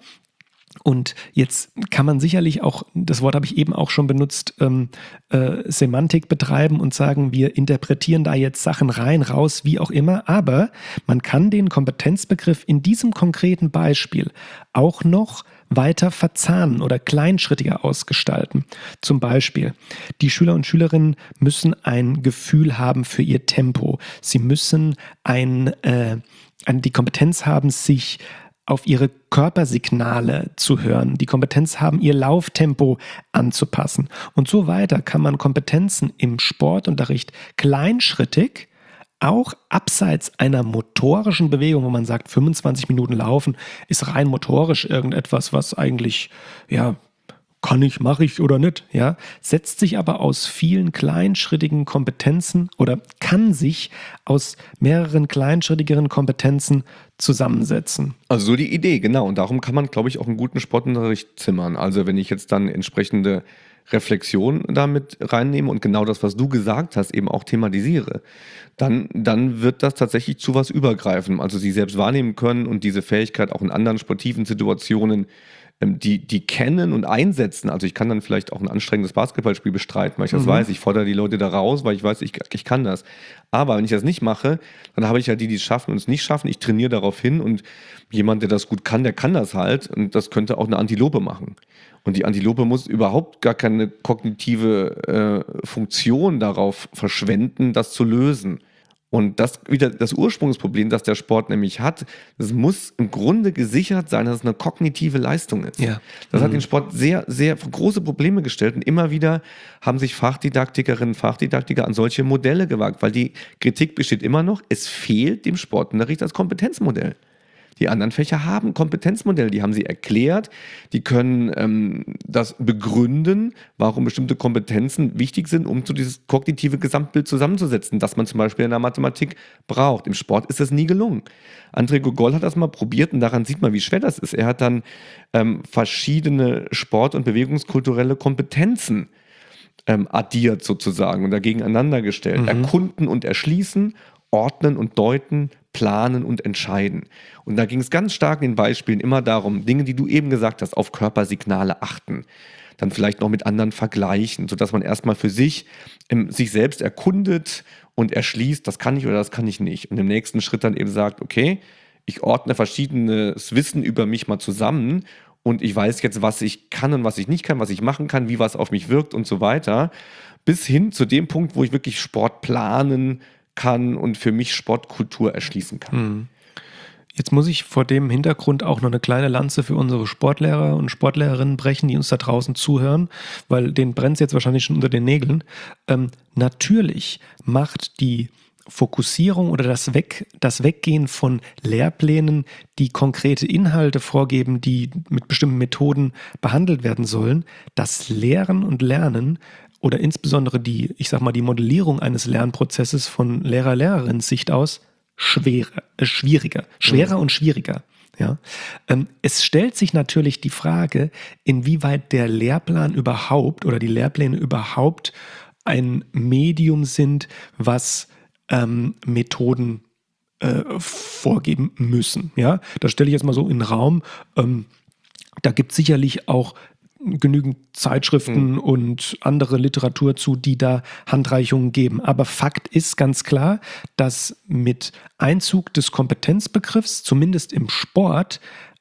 und jetzt kann man sicherlich auch, das Wort habe ich eben auch schon benutzt, ähm, äh, Semantik betreiben und sagen, wir interpretieren da jetzt Sachen rein, raus, wie auch immer. Aber man kann den Kompetenzbegriff in diesem konkreten Beispiel auch noch weiter verzahnen oder kleinschrittiger ausgestalten. Zum Beispiel, die Schüler und Schülerinnen müssen ein Gefühl haben für ihr Tempo. Sie müssen ein, äh, die Kompetenz haben, sich auf ihre Körpersignale zu hören, die Kompetenz haben, ihr Lauftempo anzupassen. Und so weiter kann man Kompetenzen im Sportunterricht kleinschrittig, auch abseits einer motorischen Bewegung, wo man sagt, fünfundzwanzig Minuten laufen ist rein motorisch irgendetwas, was eigentlich, ja, kann ich, mache ich oder nicht, ja, setzt sich aber aus vielen kleinschrittigen Kompetenzen oder kann sich aus mehreren kleinschrittigeren Kompetenzen zusammensetzen. Also so die Idee, genau. Und darum kann man, glaube ich, auch einen guten Sportunterricht zimmern. Also wenn ich jetzt dann entsprechende Reflexion damit reinnehme und genau das, was du gesagt hast, eben auch thematisiere, dann, dann wird das tatsächlich zu was Übergreifendem. Also sie selbst wahrnehmen können und diese Fähigkeit auch in anderen sportiven Situationen Die, die kennen und einsetzen. Also ich kann dann vielleicht auch ein anstrengendes Basketballspiel bestreiten, weil ich das mhm. weiß. Ich fordere die Leute da raus, weil ich weiß, ich, ich kann das. Aber wenn ich das nicht mache, dann habe ich ja die, die es schaffen und es nicht schaffen. Ich trainiere darauf hin und jemand, der das gut kann, der kann das halt. Und das könnte auch eine Antilope machen. Und die Antilope muss überhaupt gar keine kognitive äh, Funktion darauf verschwenden, das zu lösen. Und das wieder das Ursprungsproblem, das der Sport nämlich hat, es muss im Grunde gesichert sein, dass es eine kognitive Leistung ist. Ja. Das mhm. hat den Sport sehr, sehr große Probleme gestellt und immer wieder haben sich Fachdidaktikerinnen und Fachdidaktiker an solche Modelle gewagt, weil die Kritik besteht immer noch, es fehlt dem Sportunterricht das Kompetenzmodell. Die anderen Fächer haben Kompetenzmodelle, die haben sie erklärt, die können ähm, das begründen, warum bestimmte Kompetenzen wichtig sind, um so dieses kognitive Gesamtbild zusammenzusetzen, das man zum Beispiel in der Mathematik braucht. Im Sport ist das nie gelungen. André Gogol hat das mal probiert und daran sieht man, wie schwer das ist. Er hat dann ähm, verschiedene Sport- und bewegungskulturelle Kompetenzen ähm, addiert sozusagen und dagegen aneinander gestellt. Mhm. Erkunden und erschließen, ordnen und deuten, planen und entscheiden. Und da ging es ganz stark in den Beispielen immer darum, Dinge, die du eben gesagt hast, auf Körpersignale achten. Dann vielleicht noch mit anderen vergleichen, sodass man erstmal für sich ähm, sich selbst erkundet und erschließt, das kann ich oder das kann ich nicht. Und im nächsten Schritt dann eben sagt, okay, ich ordne verschiedenes Wissen über mich mal zusammen und ich weiß jetzt, was ich kann und was ich nicht kann, was ich machen kann, wie was auf mich wirkt und so weiter. Bis hin zu dem Punkt, wo ich wirklich Sport planen kann und für mich Sportkultur erschließen kann. Jetzt muss ich vor dem Hintergrund auch noch eine kleine Lanze für unsere Sportlehrer und Sportlehrerinnen brechen, die uns da draußen zuhören, weil denen brennt es jetzt wahrscheinlich schon unter den Nägeln. Ähm, natürlich macht die Fokussierung oder das, Weg, das Weggehen von Lehrplänen, die konkrete Inhalte vorgeben, die mit bestimmten Methoden behandelt werden sollen, das Lehren und Lernen oder insbesondere die, ich sag mal, die Modellierung eines Lernprozesses von Lehrer-Lehrerinnen-Sicht aus schwerer, äh, schwieriger, schwerer mhm. und schwieriger. Ja? Ähm, es stellt sich natürlich die Frage, inwieweit der Lehrplan überhaupt oder die Lehrpläne überhaupt ein Medium sind, was ähm, Methoden äh, vorgeben müssen. Ja? Das stelle ich jetzt mal so in den Raum. Ähm, da gibt es sicherlich auch genügend Zeitschriften mhm. und andere Literatur zu, die da Handreichungen geben. Aber Fakt ist ganz klar, dass mit Einzug des Kompetenzbegriffs, zumindest im Sport,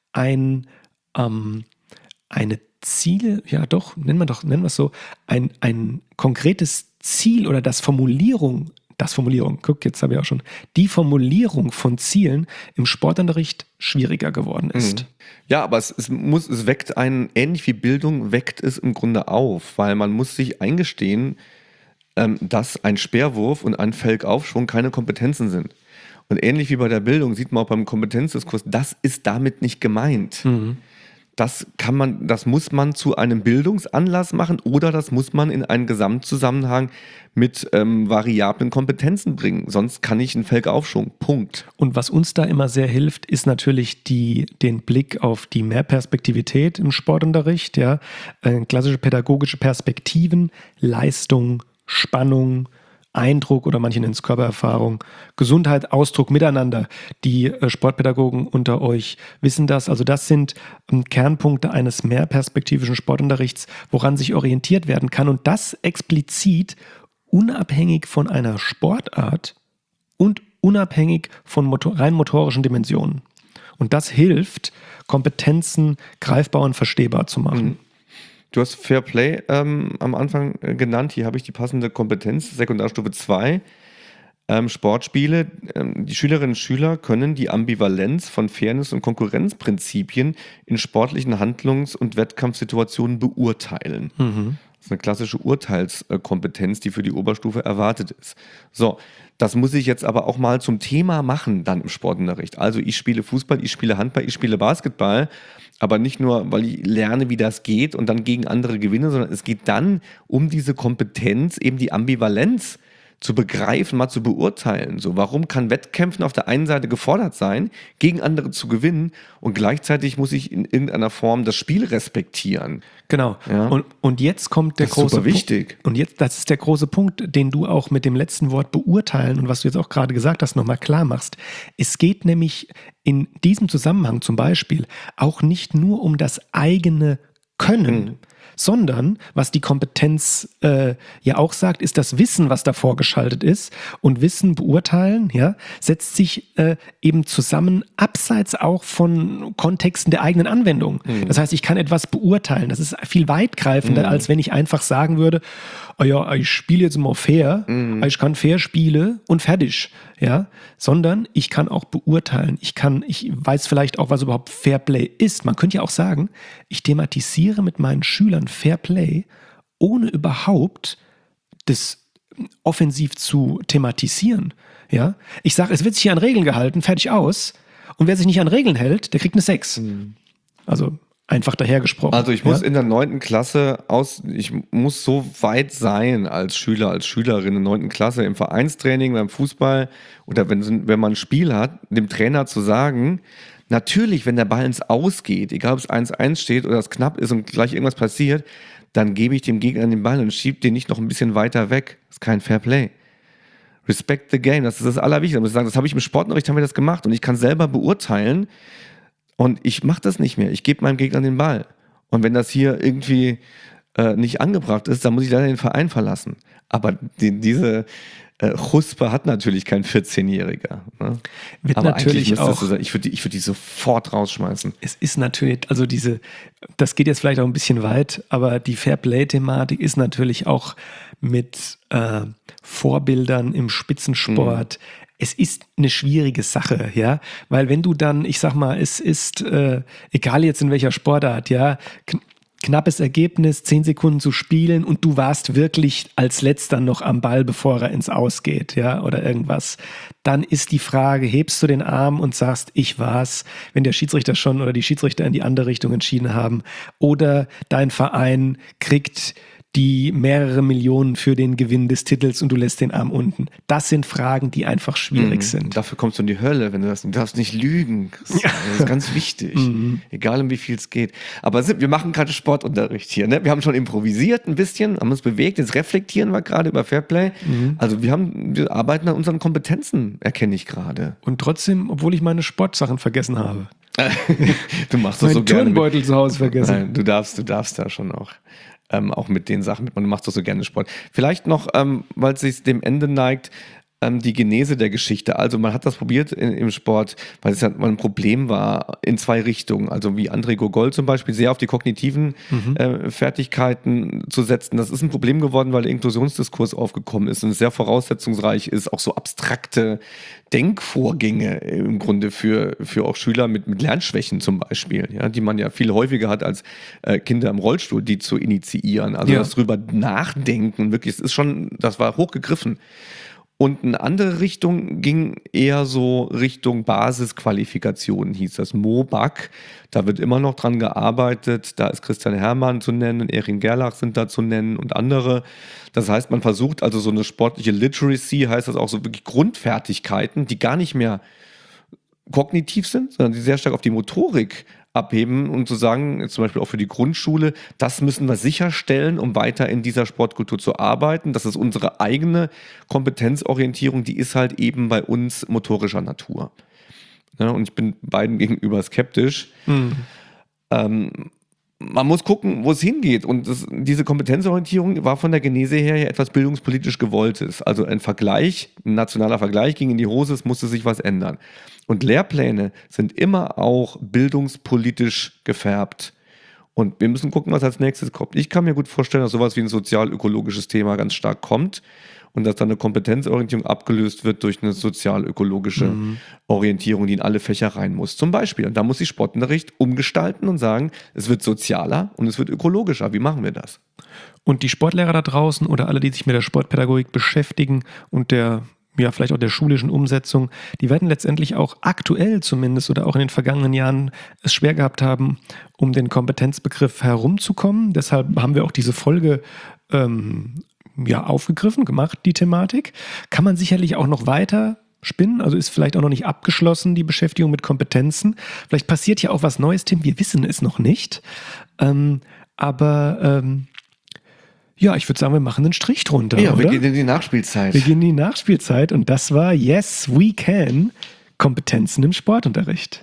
ein ähm, eine Ziel, ja doch, nennen wir doch, nennen wir es so, ein, ein konkretes Ziel oder das Formulierung Das Formulierung, guck, jetzt habe ich auch schon, die Formulierung von Zielen im Sportunterricht schwieriger geworden ist. Ja, aber es, es, muss, es weckt einen, ähnlich wie Bildung, weckt es im Grunde auf, weil man muss sich eingestehen, ähm, dass ein Speerwurf und ein Felgaufschwung keine Kompetenzen sind. Und ähnlich wie bei der Bildung sieht man auch beim Kompetenzdiskurs, das ist damit nicht gemeint. Mhm. das kann man, das muss man zu einem Bildungsanlass machen oder das muss man in einen Gesamtzusammenhang mit ähm, variablen Kompetenzen bringen. Sonst kann ich einen Felgaufschwung. Punkt. Und was uns da immer sehr hilft, ist natürlich die, den Blick auf die Mehrperspektivität im Sportunterricht. Ja? Äh, klassische pädagogische Perspektiven, Leistung, Spannung, Eindruck oder manche nennen es Körpererfahrung, Gesundheit, Ausdruck, Miteinander. Die äh, Sportpädagogen unter euch wissen das. Also das sind ähm, Kernpunkte eines mehrperspektivischen Sportunterrichts, woran sich orientiert werden kann. Und das explizit unabhängig von einer Sportart und unabhängig von motor- rein motorischen Dimensionen. Und das hilft, Kompetenzen greifbar und verstehbar zu machen. Mhm. Du hast Fair Play ähm, am Anfang äh, genannt. Hier habe ich die passende Kompetenz, Sekundarstufe zwei. Ähm, Sportspiele. Ähm, die Schülerinnen und Schüler können die Ambivalenz von Fairness- und Konkurrenzprinzipien in sportlichen Handlungs- und Wettkampfsituationen beurteilen. Mhm. Das ist eine klassische Urteilskompetenz, die für die Oberstufe erwartet ist. So, das muss ich jetzt aber auch mal zum Thema machen dann im Sportunterricht. Also ich spiele Fußball, ich spiele Handball, ich spiele Basketball, aber nicht nur, weil ich lerne, wie das geht und dann gegen andere gewinne, sondern es geht dann um diese Kompetenz, eben die Ambivalenz zu begreifen, mal zu beurteilen. So, warum kann Wettkämpfen auf der einen Seite gefordert sein, gegen andere zu gewinnen und gleichzeitig muss ich in irgendeiner Form das Spiel respektieren. Genau. Ja? Und, und jetzt kommt der das große ist super wichtig. Punkt. Und jetzt, das ist der große Punkt, den du auch mit dem letzten Wort beurteilen und was du jetzt auch gerade gesagt hast, nochmal klar machst. Es geht nämlich in diesem Zusammenhang zum Beispiel auch nicht nur um das eigene Können, mhm. sondern was die Kompetenz äh, ja auch sagt, ist das Wissen, was davor geschaltet ist. Und Wissen beurteilen, ja, setzt sich äh, eben zusammen, abseits auch von Kontexten der eigenen Anwendung. Mhm. Das heißt, ich kann etwas beurteilen. Das ist viel weitgreifender, mhm. als wenn ich einfach sagen würde, oh ja, ich spiele jetzt mal fair, mhm. ich kann fair spielen und fertig. Ja, sondern ich kann auch beurteilen. Ich kann, ich weiß vielleicht auch, was überhaupt Fairplay ist. Man könnte ja auch sagen, ich thematisiere mit meinen Schülern Fairplay, ohne überhaupt das offensiv zu thematisieren. Ja, ich sage, es wird sich hier an Regeln gehalten, fertig aus. Und wer sich nicht an Regeln hält, der kriegt eine sechs. Mhm. Also einfach dahergesprochen. Also ich muss ja? in der neunten Klasse aus, ich muss so weit sein als Schüler, als Schülerin in der neunten Klasse im Vereinstraining, beim Fußball oder wenn, wenn man ein Spiel hat, dem Trainer zu sagen, natürlich, wenn der Ball ins Aus geht, egal ob es eins eins steht oder es knapp ist und gleich irgendwas passiert, dann gebe ich dem Gegner den Ball und schiebe den nicht noch ein bisschen weiter weg. Das ist kein Fairplay. Respect the game, das ist das Allerwichtigste. Ich muss sagen, das habe ich im Sportunterricht, haben wir das gemacht und ich kann selber beurteilen, und ich mache das nicht mehr. Ich gebe meinem Gegner den Ball. Und wenn das hier irgendwie äh, nicht angebracht ist, dann muss ich leider den Verein verlassen. Aber die, diese äh, Chuspe hat natürlich kein vierzehnjähriger. Ne? Wird Aber natürlich auch. So sein. Ich würde die, ich würd die sofort rausschmeißen. Es ist natürlich, also diese, das geht jetzt vielleicht auch ein bisschen weit, aber die Fairplay-Thematik ist natürlich auch mit äh, Vorbildern im Spitzensport. Mhm. Es ist eine schwierige Sache, ja, weil wenn du dann, ich sag mal, es ist, äh, egal jetzt in welcher Sportart, ja, kn- knappes Ergebnis, zehn Sekunden zu spielen und du warst wirklich als Letzter noch am Ball, bevor er ins Aus geht, ja, oder irgendwas, dann ist die Frage, hebst du den Arm und sagst, ich war's, wenn der Schiedsrichter schon oder die Schiedsrichter in die andere Richtung entschieden haben, oder dein Verein kriegt die mehrere Millionen für den Gewinn des Titels und du lässt den Arm unten. Das sind Fragen, die einfach schwierig mhm. sind. Dafür kommst du in die Hölle, wenn du das, du darfst nicht lügen. Das, ja. das ist ganz wichtig. Mhm. Egal, um wie viel es geht. Aber wir machen gerade Sportunterricht hier. Ne? Wir haben schon improvisiert ein bisschen, haben uns bewegt. Jetzt reflektieren wir gerade über Fairplay. Mhm. Also wir haben, wir arbeiten an unseren Kompetenzen, erkenne ich gerade. Und trotzdem, obwohl ich meine Sportsachen vergessen habe. Du machst das so gerne. Meinen Turnbeutel zu Hause vergessen. Nein, du darfst, du darfst da schon auch. Ähm, auch mit den Sachen, du machst doch so gerne Sport. Vielleicht noch, ähm, weil es sich dem Ende neigt, ähm, die Genese der Geschichte. Also man hat das probiert in, im Sport, weil es ja mal ein Problem war, in zwei Richtungen. Also wie André Gogol zum Beispiel, sehr auf die kognitiven mhm. äh, Fertigkeiten zu setzen. Das ist ein Problem geworden, weil der Inklusionsdiskurs aufgekommen ist und sehr voraussetzungsreich ist, auch so abstrakte Denkvorgänge im Grunde für, für auch Schüler mit, mit Lernschwächen zum Beispiel, ja, die man ja viel häufiger hat als äh, Kinder im Rollstuhl, die zu initiieren. Also ja. das drüber nachdenken, wirklich, es ist schon, das war hochgegriffen. Und eine andere Richtung ging eher so Richtung Basisqualifikationen, hieß das M O B A C. Da wird immer noch dran gearbeitet. Da ist Christian Herrmann zu nennen, Erin Gerlach sind da zu nennen und andere. Das heißt, man versucht also so eine sportliche Literacy, heißt das auch so wirklich Grundfertigkeiten, die gar nicht mehr kognitiv sind, sondern die sehr stark auf die Motorik abheben und zu sagen, zum Beispiel auch für die Grundschule, das müssen wir sicherstellen, um weiter in dieser Sportkultur zu arbeiten. Das ist unsere eigene Kompetenzorientierung, die ist halt eben bei uns motorischer Natur. Ja, und ich bin beiden gegenüber skeptisch. Mhm. Ähm, man muss gucken, wo es hingeht. Und das, diese Kompetenzorientierung war von der Genese her ja etwas bildungspolitisch Gewolltes. Also ein Vergleich, ein nationaler Vergleich ging in die Hose, es musste sich was ändern. Und Lehrpläne sind immer auch bildungspolitisch gefärbt. Und wir müssen gucken, was als nächstes kommt. Ich kann mir gut vorstellen, dass sowas wie ein sozial-ökologisches Thema ganz stark kommt und dass dann eine Kompetenzorientierung abgelöst wird durch eine sozial-ökologische mhm. Orientierung, die in alle Fächer rein muss. Zum Beispiel, und da muss sich Sportunterricht umgestalten und sagen, es wird sozialer und es wird ökologischer. Wie machen wir das? Und die Sportlehrer da draußen oder alle, die sich mit der Sportpädagogik beschäftigen und der ja, vielleicht auch der schulischen Umsetzung, die werden letztendlich auch aktuell zumindest oder auch in den vergangenen Jahren es schwer gehabt haben, um den Kompetenzbegriff herumzukommen. Deshalb haben wir auch diese Folge ähm, ja, aufgegriffen, gemacht, die Thematik. Kann man sicherlich auch noch weiter spinnen, also ist vielleicht auch noch nicht abgeschlossen, die Beschäftigung mit Kompetenzen. Vielleicht passiert ja auch was Neues, Tim, wir wissen es noch nicht. Ähm, aber ähm, ja, ich würde sagen, wir machen einen Strich drunter, ja, oder? wir gehen in die Nachspielzeit. Wir gehen in die Nachspielzeit und das war Yes, We Can, Kompetenzen im Sportunterricht.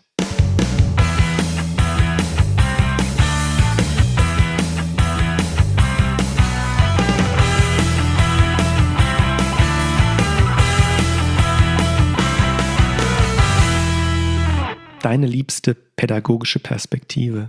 Deine liebste pädagogische Perspektive.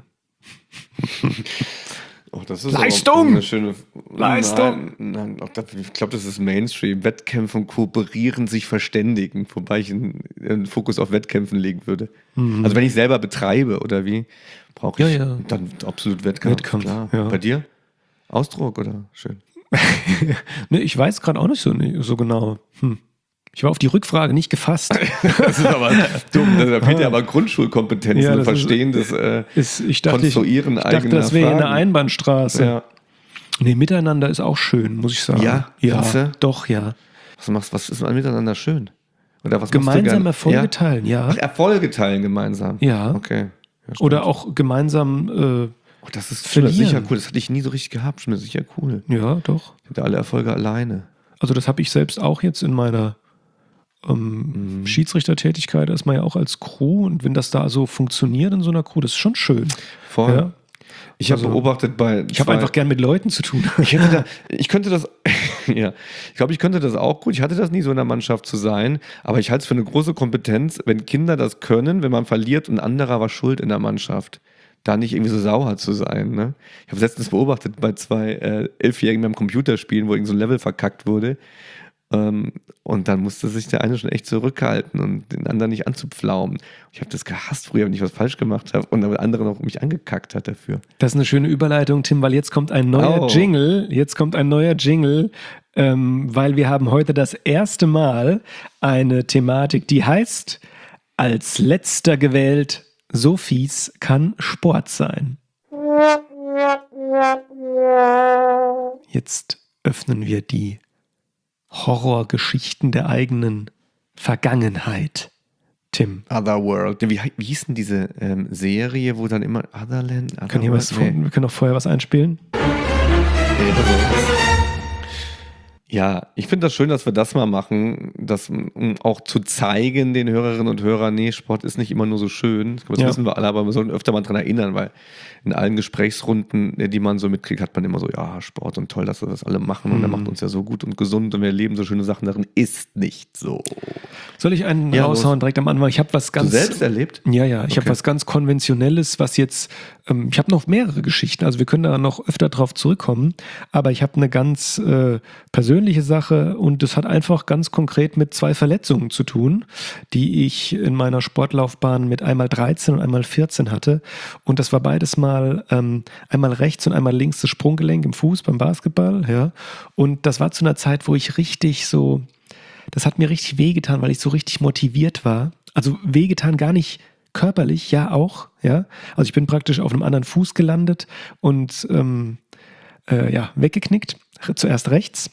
Oh, das ist Leistung! Eine schöne Leistung! Nein, nein, ich glaube, das ist Mainstream. Wettkämpfen, kooperieren, sich verständigen, wobei ich einen, einen Fokus auf Wettkämpfen legen würde. Mhm. Also wenn ich selber betreibe oder wie, brauche ich ja, ja. dann absolut Wettkampf. Wettkampf klar. Ja. Bei dir? Ausdruck oder schön? Ne, ich weiß gerade auch nicht so, so genau. Hm. Ich war auf die Rückfrage nicht gefasst. Das ist aber dumm. Da fehlt ja aber Grundschulkompetenzen ja, und Verstehen des äh, ist, ich dachte, Konstruieren ich, ich dachte, das wäre eine Einbahnstraße. Ja. Nee, miteinander ist auch schön, muss ich sagen. Ja? Ja, Klasse. doch, ja. Was machst, was ist an miteinander schön? Oder was gemeinsam Erfolge ja? teilen, ja. Ach, Erfolge teilen gemeinsam. Ja. Okay. Ja, oder auch gemeinsam äh, oh, das ist verlieren. sicher cool. Das hatte ich nie so richtig gehabt. Schon sicher cool. Ja, doch. Ich hatte alle Erfolge alleine. Also das habe ich selbst auch jetzt in meiner ähm, mhm. Schiedsrichtertätigkeit. Da ist man ja auch als Crew und wenn das da so funktioniert in so einer Crew, das ist schon schön. Voll. Ja? Ich habe also, beobachtet bei. Ich habe einfach gern mit Leuten zu tun. Ich, hätte da, ich könnte das, ja, ich glaube, ich könnte das auch gut. Ich hatte das nie so in der Mannschaft zu sein, aber ich halte es für eine große Kompetenz, wenn Kinder das können, wenn man verliert und ein anderer war schuld in der Mannschaft, da nicht irgendwie so sauer zu sein. Ne? Ich habe letztens beobachtet bei zwei äh, Elfjährigen beim Computerspielen, wo irgend so ein Level verkackt wurde. Ähm, und dann musste sich der eine schon echt zurückhalten und den anderen nicht anzupflaumen. Ich habe das gehasst früher, wenn ich was falsch gemacht habe und der andere noch mich angekackt hat dafür. Das ist eine schöne Überleitung, Tim, weil jetzt kommt ein neuer oh. Jingle. Jetzt kommt ein neuer Jingle, ähm, weil wir haben heute das erste Mal eine Thematik, die heißt, als letzter gewählt, so fies kann Sport sein. Jetzt öffnen wir die Horrorgeschichten der eigenen Vergangenheit. Tim. Otherworld. Wie, wie hieß denn diese ähm, Serie, wo dann immer Otherland? Otherworld? Können hier was, nee. Wir können auch vorher was einspielen. Nee, das ist Ja, ich finde das schön, dass wir das mal machen, das, um auch zu zeigen den Hörerinnen und Hörern, nee, Sport ist nicht immer nur so schön. Das ja. wissen wir alle, aber wir sollten öfter mal dran erinnern, weil in allen Gesprächsrunden, die man so mitkriegt, hat man immer so, ja, Sport und toll, dass wir das alle machen und mhm. der macht uns ja so gut und gesund und wir erleben so schöne Sachen darin. Ist nicht so. Soll ich einen ja, raushauen los. direkt am Anfang? Ich habe was ganz... Du selbst erlebt? Ja, ja, ich okay. habe was ganz Konventionelles, was jetzt... Ähm, ich habe noch mehrere Geschichten, also wir können da noch öfter drauf zurückkommen, aber ich habe eine ganz äh, persönliche Sache und das hat einfach ganz konkret mit zwei Verletzungen zu tun, die ich in meiner Sportlaufbahn mit einmal dreizehn und einmal vierzehn hatte und das war beides mal ähm, einmal rechts und einmal links das Sprunggelenk im Fuß beim Basketball, ja, und das war zu einer Zeit, wo ich richtig so das hat mir richtig wehgetan, weil ich so richtig motiviert war. Also wehgetan gar nicht körperlich, ja auch, ja. Also ich bin praktisch auf einem anderen Fuß gelandet und ähm, äh, ja, weggeknickt. Zuerst rechts.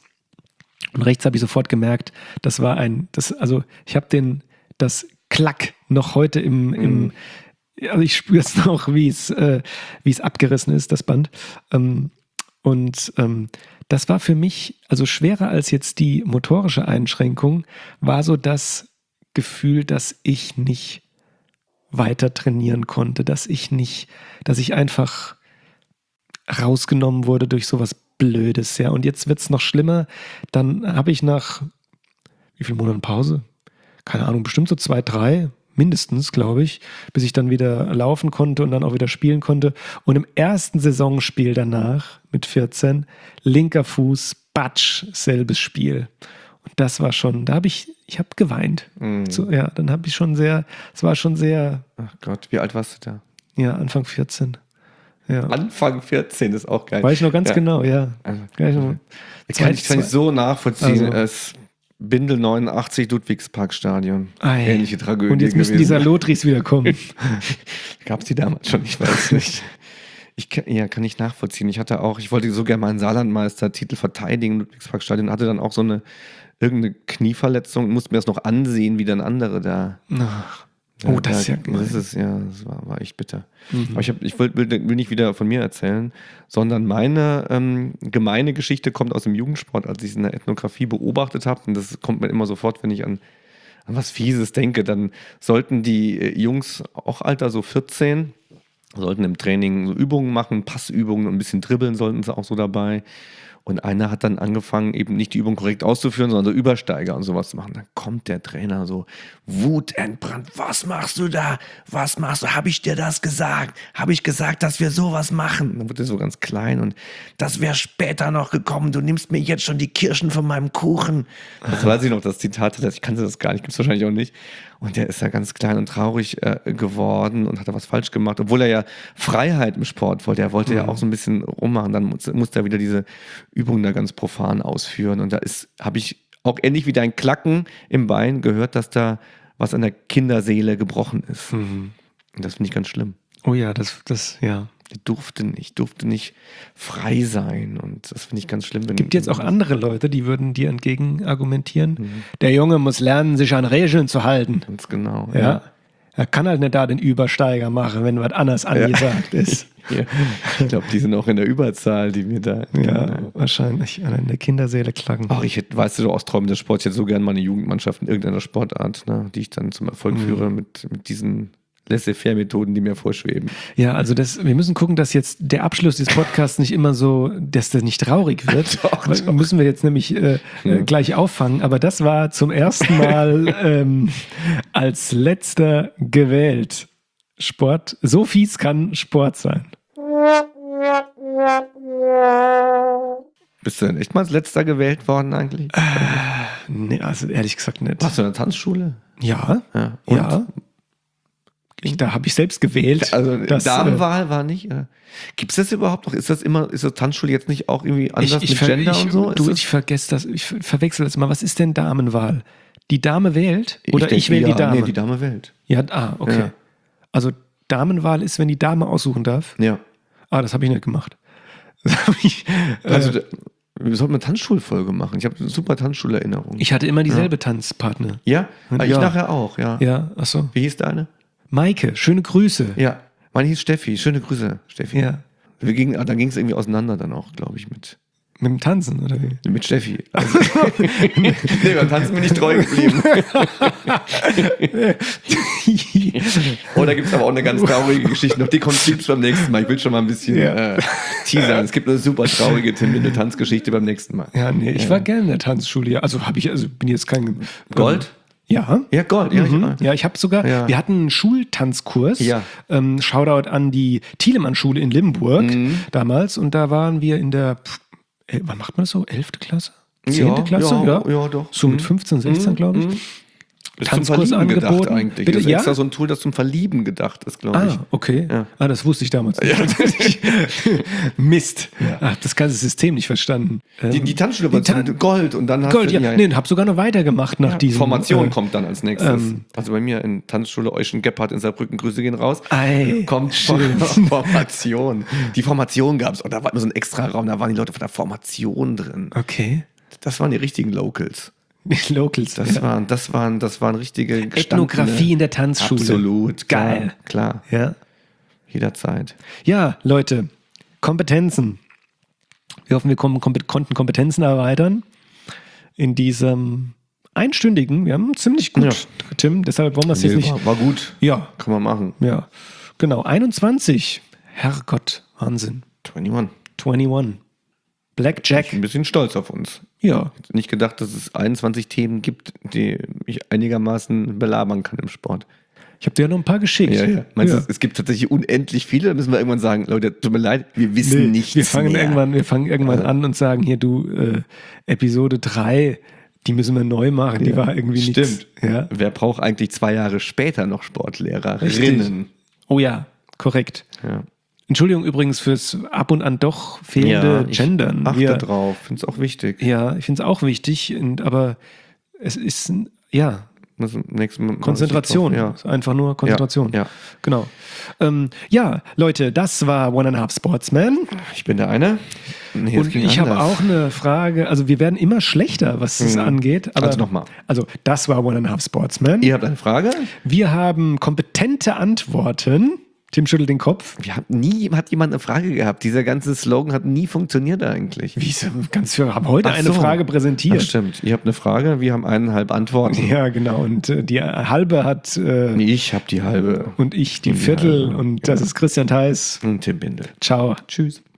Und rechts habe ich sofort gemerkt, das war ein, das, also ich habe den, das Klack noch heute im, im mm. also ich spüre es noch, wie es, äh, wie es abgerissen ist, das Band. Ähm, und ähm, das war für mich, also schwerer als jetzt die motorische Einschränkung, war so das Gefühl, dass ich nicht weiter trainieren konnte, dass ich nicht, dass ich einfach rausgenommen wurde durch sowas Blödes, ja. Und jetzt wird es noch schlimmer. Dann habe ich nach wie vielen Monaten Pause? Keine Ahnung, bestimmt so zwei, drei, mindestens, glaube ich, bis ich dann wieder laufen konnte und dann auch wieder spielen konnte. Und im ersten Saisonspiel danach, mit vierzehn, linker Fuß, Batsch, selbes Spiel. Und das war schon, da habe ich, ich habe geweint. Mm. So, ja, dann habe ich schon sehr, es war schon sehr. Ach Gott, wie alt warst du da? Ja, Anfang vierzehn. Ja. Anfang vierzehn ist auch geil. Weiß ich noch ganz ja. genau, ja. Also, noch, ich kann ich kann so nachvollziehen. Also. Es Bindel neunundachtzig, Ludwigsparkstadion. Ei. Ähnliche Tragödie. Und jetzt müssen die Salotris wieder kommen. Gab es die damals schon? Ich weiß nicht. Ich kann, ja, kann ich nachvollziehen. Ich hatte auch, ich wollte so gerne meinen Saarlandmeistertitel verteidigen, Ludwigsparkstadion, hatte dann auch so eine irgendeine Knieverletzung, musste mir das noch ansehen, wie dann andere da. Ach. Oh, das ist ja gemein. Das ist ja, das war, war echt bitter. Mhm. Aber ich, hab, ich will, will, will nicht wieder von mir erzählen, sondern meine ähm, gemeine Geschichte kommt aus dem Jugendsport, als ich es in der Ethnographie beobachtet habe. Und das kommt mir immer sofort, wenn ich an, an was Fieses denke. Dann sollten die Jungs, auch Alter so vierzehn, sollten im Training so Übungen machen, Passübungen und ein bisschen dribbeln sollten sie auch so dabei. Und einer hat dann angefangen, eben nicht die Übung korrekt auszuführen, sondern so Übersteiger und sowas zu machen. Dann kommt der Trainer so, wutentbrannt, was machst du da? Was machst du? Habe ich dir das gesagt? Habe ich gesagt, dass wir sowas machen? Dann wird er so ganz klein und das wäre später noch gekommen. Du nimmst mir jetzt schon die Kirschen von meinem Kuchen. Das weiß ich noch, das Zitat, ich kannte das gar nicht, gibt es wahrscheinlich auch nicht. Und der ist ja ganz klein und traurig äh, geworden und hat da was falsch gemacht, obwohl er ja Freiheit im Sport wollte. Er wollte mhm. ja auch so ein bisschen rummachen. Dann muss, musste er wieder diese Übungen da ganz profan ausführen. Und da ist, habe ich auch ähnlich wie dein Klacken im Bein gehört, dass da was an der Kinderseele gebrochen ist. Mhm. Und das finde ich ganz schlimm. Oh ja, das, das, ja. Ich durfte nicht, durfte nicht frei sein und das finde ich ganz schlimm. Es gibt jetzt auch andere Leute, die würden dir entgegen argumentieren. Mhm. Der Junge muss lernen, sich an Regeln zu halten. Ganz genau. Ja. ja. Er kann halt nicht da den Übersteiger machen, wenn was anderes angesagt ja. ist. Ja. Ich glaube, die sind auch in der Überzahl, die wir da. Ja, ja. wahrscheinlich an der Kinderseele klagen. Ach, ich hätte, weißt du, aus Träumen des Sports, ich hätte so gerne mal eine Jugendmannschaft in irgendeiner Sportart, ne, die ich dann zum Erfolg mhm. führe mit, mit diesen Laissez-faire-Methoden, die mir vorschweben. Ja, also das, wir müssen gucken, dass jetzt der Abschluss des Podcasts nicht immer so, dass der nicht traurig wird. doch, doch. Müssen wir jetzt nämlich äh, ja. äh, gleich auffangen. Aber das war zum ersten Mal ähm, als letzter gewählt. Sport, so fies kann Sport sein. Bist du denn echt mal als letzter gewählt worden eigentlich? Äh, nee, also ehrlich gesagt nicht. Warst du in der Tanzschule? Ja, ja. Und? ja. Ich, da habe ich selbst gewählt. Also das, Damenwahl äh, war nicht. Äh, Gibt es das überhaupt noch? Ist das immer, ist das Tanzschule jetzt nicht auch irgendwie anders ich, ich mit ver, Gender ich, und so? Du, ich vergesse das, ich verwechsel das immer. Was ist denn Damenwahl? Die Dame wählt oder ich, denke, ich wähle ja, die Dame? Nee, die Dame wählt. Ja, ah, okay. Ja. Also Damenwahl ist, wenn die Dame aussuchen darf? Ja. Ah, das habe ich nicht gemacht. Das hab ich, also, äh, wir sollten eine Tanzschulfolge machen. Ich habe eine super Tanzschulerinnerung. Ich hatte immer dieselbe ja. Tanzpartner. Ja? Und ich ja. nachher auch, ja. Ja, ach so. Wie hieß deine? Maike, schöne Grüße. Ja, meine hieß Steffi. Schöne Grüße, Steffi. Ja. Wir gingen, dann ging es irgendwie auseinander dann auch, glaube ich, mit. Mit dem Tanzen, oder wie? Mit Steffi. Also, nee, beim Tanzen bin ich treu geblieben. Oh, da gibt es aber auch eine ganz traurige Geschichte. Noch die kommt beim nächsten Mal. Ich will schon mal ein bisschen ja. äh, teasern. Es gibt eine super traurige Tim Windel Tanzgeschichte beim nächsten Mal. Ja, nee, ich ja. war gerne in der Tanzschule. Also habe ich, also bin jetzt kein Gold? Ja. Ja, Gold. Ja, mhm. ich, ja ich habe sogar, ja. wir hatten einen Schultanzkurs. Ja. Ähm, Shoutout an die Thielemann-Schule in Limburg mhm. damals. Und da waren wir in der, äh, wann macht man das so? elfte Klasse? zehnte Ja, Klasse? Ja, ja, ja doch. So mit mhm. fünfzehn, sechzehn, mhm. glaube ich. Tanzkurs zum Verlieben angeboten. gedacht eigentlich. Bitte, Das ist ja? extra so ein Tool, das zum Verlieben gedacht ist, glaube ich. Ah, okay. Ja. Ah, das wusste ich damals nicht. Ja. Mist. Ja. Ach, das ganze System nicht verstanden. Die, Ähm, die Tanzschule war die Tan- Gold und dann hast Gold, du... ja. Nee, hab sogar noch weitergemacht nach ja, diesem... Formation äh, kommt dann als nächstes. ähm, also bei mir in Tanzschule Euschen Gebhardt in Saarbrücken, Grüße gehen raus. Ei, kommt schön. Formation. Die Formation gab es. Und da war immer so ein extra Raum, da waren die Leute von der Formation drin. Okay. Das waren die richtigen Locals. Die Locals. Das ja. waren, das waren, das waren richtige gestandene- Ethnographie in der Tanzschule. Absolut. Geil. Klar, klar. Ja. Jederzeit. Ja, Leute, Kompetenzen. Wir hoffen, wir kommen, kompe- konnten Kompetenzen erweitern in diesem einstündigen. Wir haben ziemlich gut, Ja. Tim, deshalb wollen wir es jetzt nicht... war, war gut. Ja, Kann man machen. ja, genau. einundzwanzig. Herrgott, Wahnsinn. einundzwanzig. einundzwanzig. Blackjack. Ich bin ein bisschen stolz auf uns. Ja, Nicht gedacht, dass es einundzwanzig Themen gibt, die ich einigermaßen belabern kann im Sport. ich habe dir ja noch ein paar geschickt. Meinst Ja. du, es gibt tatsächlich unendlich viele? Da müssen wir irgendwann sagen, Leute, tut mir leid, wir wissen Nee, nichts wir fangen mehr. irgendwann, wir fangen irgendwann Ja. an und sagen, hier du, äh, Episode drei, die müssen wir neu machen, die Ja, war irgendwie stimmt. nichts. Ja. Wer braucht eigentlich zwei Jahre später noch Sportlehrerinnen? Richtig. Oh ja, korrekt. Ja. Entschuldigung übrigens fürs ab und an doch fehlende ich Gendern. achte Wir, drauf, finde es auch wichtig. ja, ich finde es auch wichtig, und, aber es ist, ja, Muss im nächsten Mal Konzentration. Ja. Ist einfach nur Konzentration. Ja, ja. Genau. Ähm, ja, Leute, das war One and a Half Sportsman. Ich bin der eine. Nee, es Und ging ich habe anders. auch eine Frage, also wir werden immer schlechter, was das Mhm. angeht. Aber, Also nochmal. Also das war One and a Half Sportsman. Ihr habt eine Frage? Wir haben kompetente Antworten. Tim schüttelt den Kopf. Wir haben nie, hat jemand eine Frage gehabt. Dieser ganze Slogan hat nie funktioniert eigentlich. Wieso? Ganz für, haben heute Ach eine so. Frage Das präsentiert. stimmt. Ihr habt eine Frage, wir haben eineinhalb Antworten. Ja, genau. Und äh, die halbe hat äh, Ich habe die halbe. und ich die Die Viertel. halbe. Und das ist Christian Theis. Und Tim Bindel. Ciao. Tschüss.